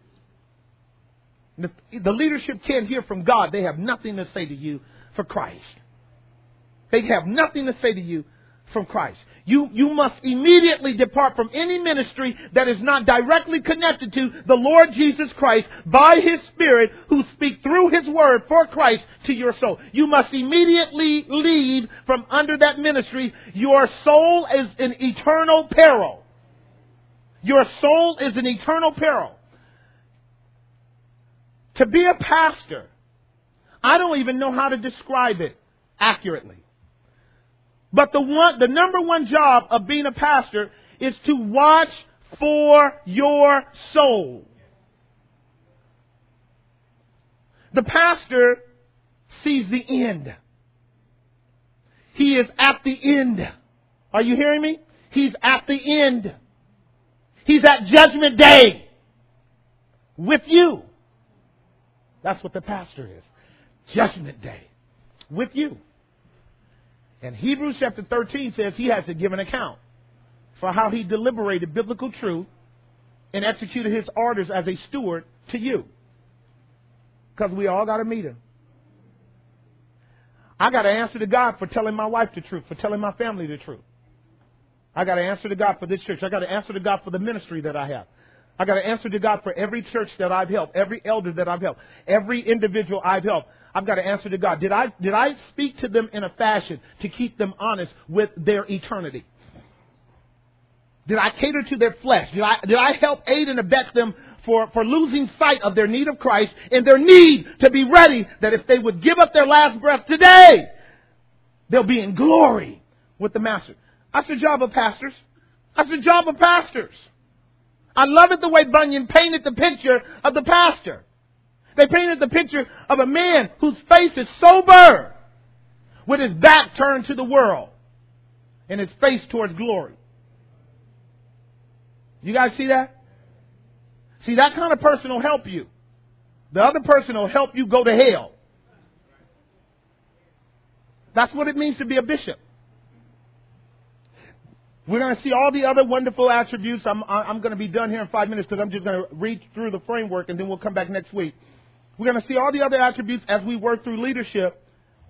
If the leadership can't hear from God, they have nothing to say to you for Christ. They have nothing to say to you from Christ. You, you must immediately depart from any ministry that is not directly connected to the Lord Jesus Christ by His Spirit, who speaks through His Word for Christ to your soul. You must immediately leave from under that ministry. Your soul is in eternal peril. Your soul is in eternal peril. To be a pastor, I don't even know how to describe it accurately. But the one, the number one job of being a pastor is to watch for your soul. The pastor sees the end. He is at the end. Are you hearing me? He's at the end. He's at Judgment Day with you. That's what the pastor is. Judgment Day with you. And Hebrews chapter thirteen says he has to give an account for how he deliberated biblical truth and executed his orders as a steward to you. Because we all got to meet him. I got to answer to God for telling my wife the truth, for telling my family the truth. I got to answer to God for this church. I got to answer to God for the ministry that I have. I got to answer to God for every church that I've helped, every elder that I've helped, every individual I've helped. I've got to answer to God. Did I, did I speak to them in a fashion to keep them honest with their eternity? Did I cater to their flesh? Did I, did I help aid and abet them for, for losing sight of their need of Christ and their need to be ready that if they would give up their last breath today, they'll be in glory with the Master? That's the job of pastors. That's the job of pastors. I love it the way Bunyan painted the picture of the pastor. They painted the picture of a man whose face is sober, with his back turned to the world and his face towards glory. You guys see that? See, that kind of person will help you. The other person will help you go to hell. That's what it means to be a bishop. We're going to see all the other wonderful attributes. I'm, I'm going to be done here in five minutes because I'm just going to read through the framework and then we'll come back next week. We're going to see all the other attributes as we work through leadership.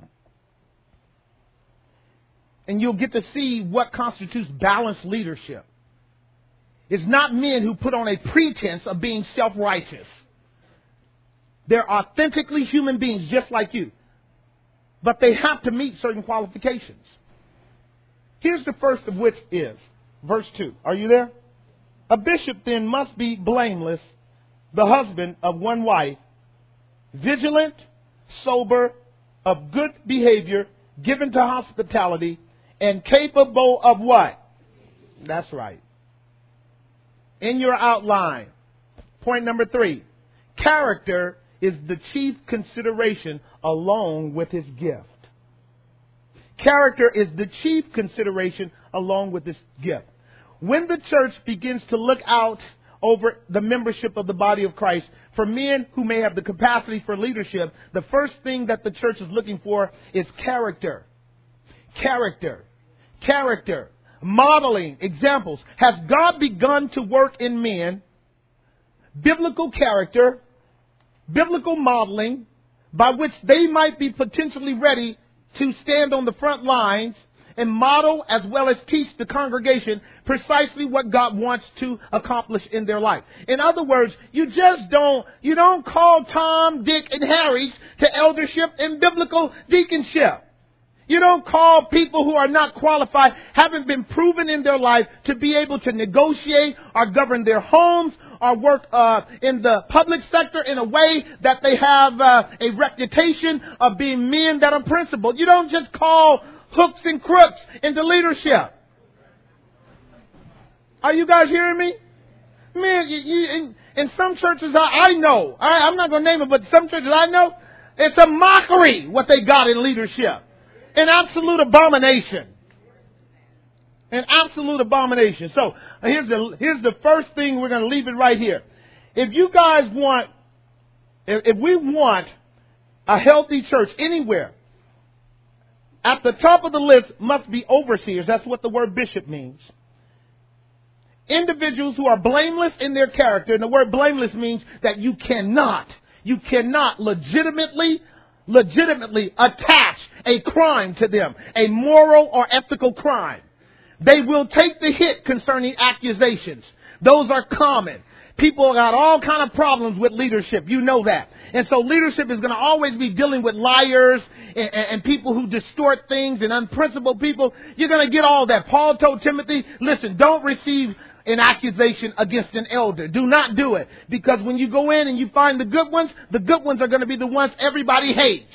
And you'll get to see what constitutes balanced leadership. It's not men who put on a pretense of being self-righteous. They're authentically human beings just like you. But they have to meet certain qualifications. Here's the first of which is verse two. Are you there? A bishop then must be blameless, the husband of one wife, vigilant, sober, of good behavior, given to hospitality, and capable of what? That's right. In your outline, Point number three. Character is the chief consideration along with his gift. Character is the chief consideration along with this gift. When the church begins to look out over the membership of the body of Christ, for men who may have the capacity for leadership, the first thing that the church is looking for is character. Character. Character. Modeling. Examples. Has God begun to work in men biblical character, biblical modeling, by which they might be potentially ready to stand on the front lines and model as well as teach the congregation precisely what God wants to accomplish in their life. In other words, you just don't, you don't call Tom, Dick, and Harry to eldership and biblical deaconship. You don't call people who are not qualified, haven't been proven in their life to be able to negotiate or govern their homes or work uh, in the public sector in a way that they have uh, a reputation of being men that are principled. You don't just call hooks and crooks into leadership. Are you guys hearing me? Man, you, you, in, in some churches I, I know, I, I'm not going to name it, but some churches I know, it's a mockery what they got in leadership. An absolute abomination. An absolute abomination. So here's the here's the first thing. We're going to leave it right here. If you guys want, if, if we want a healthy church anywhere, at the top of the list must be overseers. That's what the word bishop means. Individuals who are blameless in their character. And the word blameless means that you cannot, you cannot legitimately, legitimately attach a crime to them, a moral or ethical crime. They will take the hit concerning accusations. Those are common. People got all kind of problems with leadership. You know that. And so leadership is going to always be dealing with liars and, and, and people who distort things and unprincipled people. You're going to get all that. Paul told Timothy, listen, don't receive an accusation against an elder. Do not do it. Because when you go in and you find the good ones, the good ones are going to be the ones everybody hates.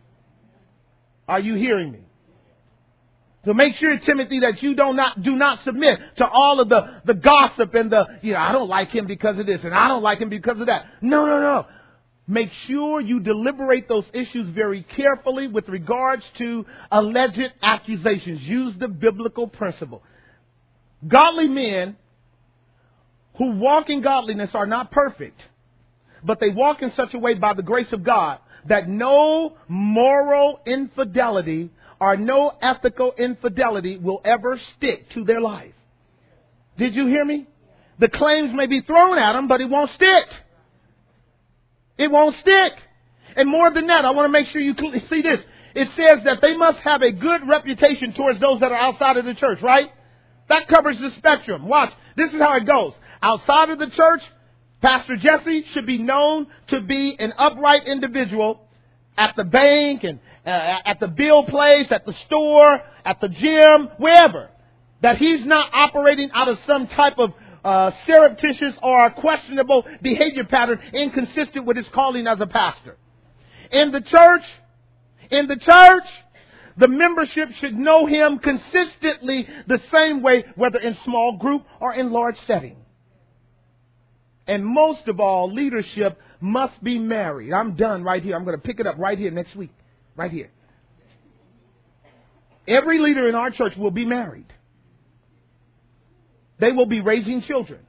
Are you hearing me? So make sure, Timothy, that you do not do not submit to all of the, the gossip and the, you know, I don't like him because of this and I don't like him because of that. No, no, no. Make sure you deliberate those issues very carefully with regards to alleged accusations. Use the biblical principle. Godly men who walk in godliness are not perfect, but they walk in such a way by the grace of God that no moral infidelity or no ethical infidelity will ever stick to their life. Did you hear me? The claims may be thrown at them, but it won't stick. It won't stick. And more than that, I want to make sure you see this. It says that they must have a good reputation towards those that are outside of the church, right? That covers the spectrum. Watch. This is how it goes. Outside of the church, Pastor Jesse should be known to be an upright individual at the bank and uh, at the bill place, at the store, at the gym, wherever. That he's not operating out of some type of uh, surreptitious or questionable behavior pattern inconsistent with his calling as a pastor. In the church, in the church, the membership should know him consistently the same way, whether in small group or in large setting. And most of all, leadership must be married. I'm done right here. I'm going to pick it up right here next week. Right here. Every leader in our church will be married. They will be raising children.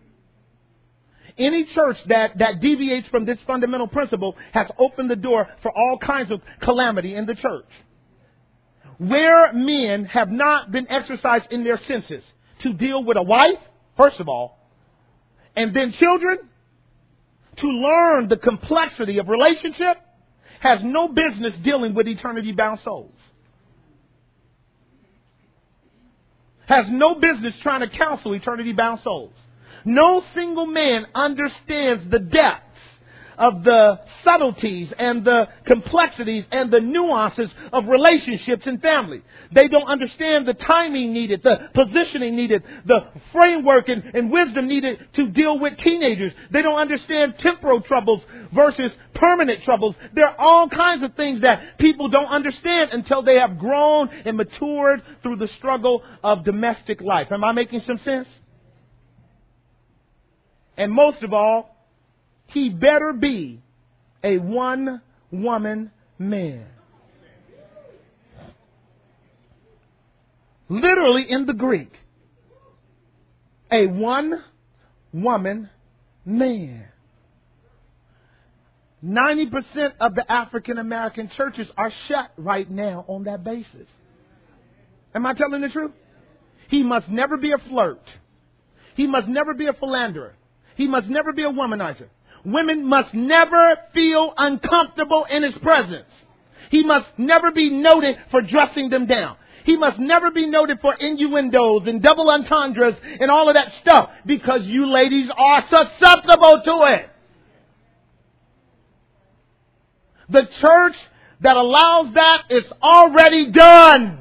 Any church that, that deviates from this fundamental principle has opened the door for all kinds of calamity in the church. Where men have not been exercised in their senses to deal with a wife, first of all, and then children, to learn the complexity of relationship, has no business dealing with eternity-bound souls. Has no business trying to counsel eternity-bound souls. No single man understands the depths of the subtleties and the complexities and the nuances of relationships and family. They don't understand the timing needed, the positioning needed, the framework and, and wisdom needed to deal with teenagers. They don't understand temporal troubles versus permanent troubles. There are all kinds of things that people don't understand until they have grown and matured through the struggle of domestic life. Am I making some sense? And most of all, he better be a one-woman man. Literally in the Greek, a one-woman man. ninety percent of the African American churches are shut right now on that basis. Am I telling the truth? He must never be a flirt. He must never be a philanderer. He must never be a womanizer. Women must never feel uncomfortable in his presence. He must never be noted for dressing them down. He must never be noted for innuendos and double entendres and all of that stuff, because you ladies are susceptible to it. The church that allows that is already done.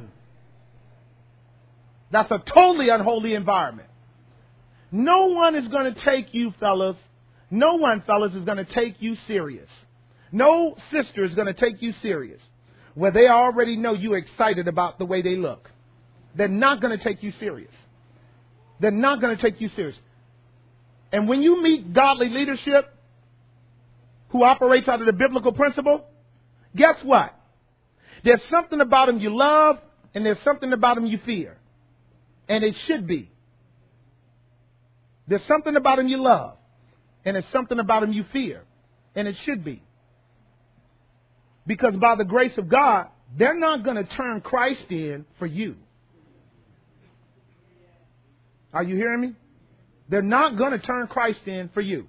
That's a totally unholy environment. No one is going to take you, fellas. No one, fellas, is going to take you serious. No sister is going to take you serious where they already know you're excited about the way they look. They're not going to take you serious. They're not going to take you serious. And when you meet godly leadership who operates out of the biblical principle, guess what? There's something about them you love, and there's something about them you fear. And it should be. There's something about them you love, and there's something about them you fear. And it should be. Because by the grace of God, they're not going to turn Christ in for you. Are you hearing me? They're not going to turn Christ in for you.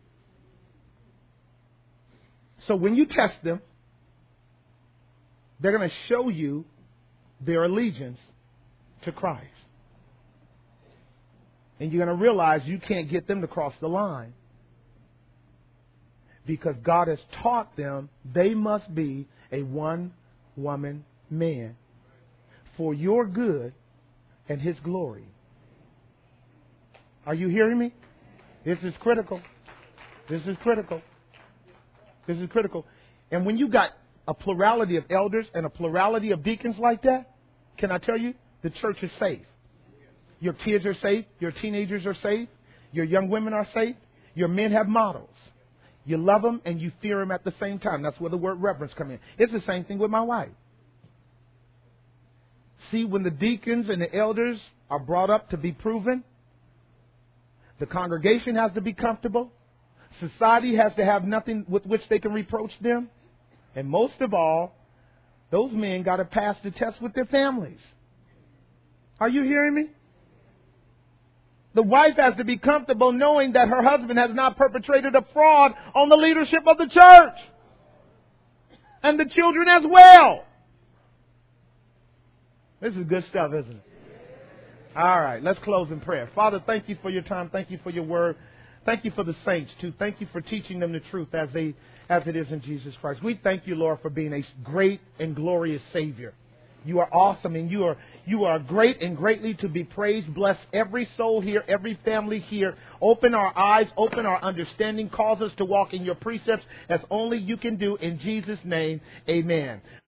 So when you test them, they're going to show you their allegiance to Christ. And you're going to realize you can't get them to cross the line, because God has taught them they must be a one-woman man for your good and His glory. Are you hearing me? This is critical. This is critical. This is critical. And when you got a plurality of elders and a plurality of deacons like that, can I tell you, the church is safe. Your kids are safe. Your teenagers are safe. Your young women are safe. Your men have models. You love them and you fear them at the same time. That's where the word reverence comes in. It's the same thing with my wife. See, when the deacons and the elders are brought up to be proven, the congregation has to be comfortable. Society has to have nothing with which they can reproach them. And most of all, those men got to pass the test with their families. Are you hearing me? The wife has to be comfortable knowing that her husband has not perpetrated a fraud on the leadership of the church. And the children as well. This is good stuff, isn't it? All right, let's close in prayer. Father, thank you for your time. Thank you for your word. Thank you for the saints, too. Thank you for teaching them the truth as they, as it is in Jesus Christ. We thank you, Lord, for being a great and glorious Savior. You are awesome, and you are you are great and greatly to be praised. Bless every soul here, every family here. Open our eyes, open our understanding. Cause us to walk in your precepts as only you can do. In Jesus' name, amen.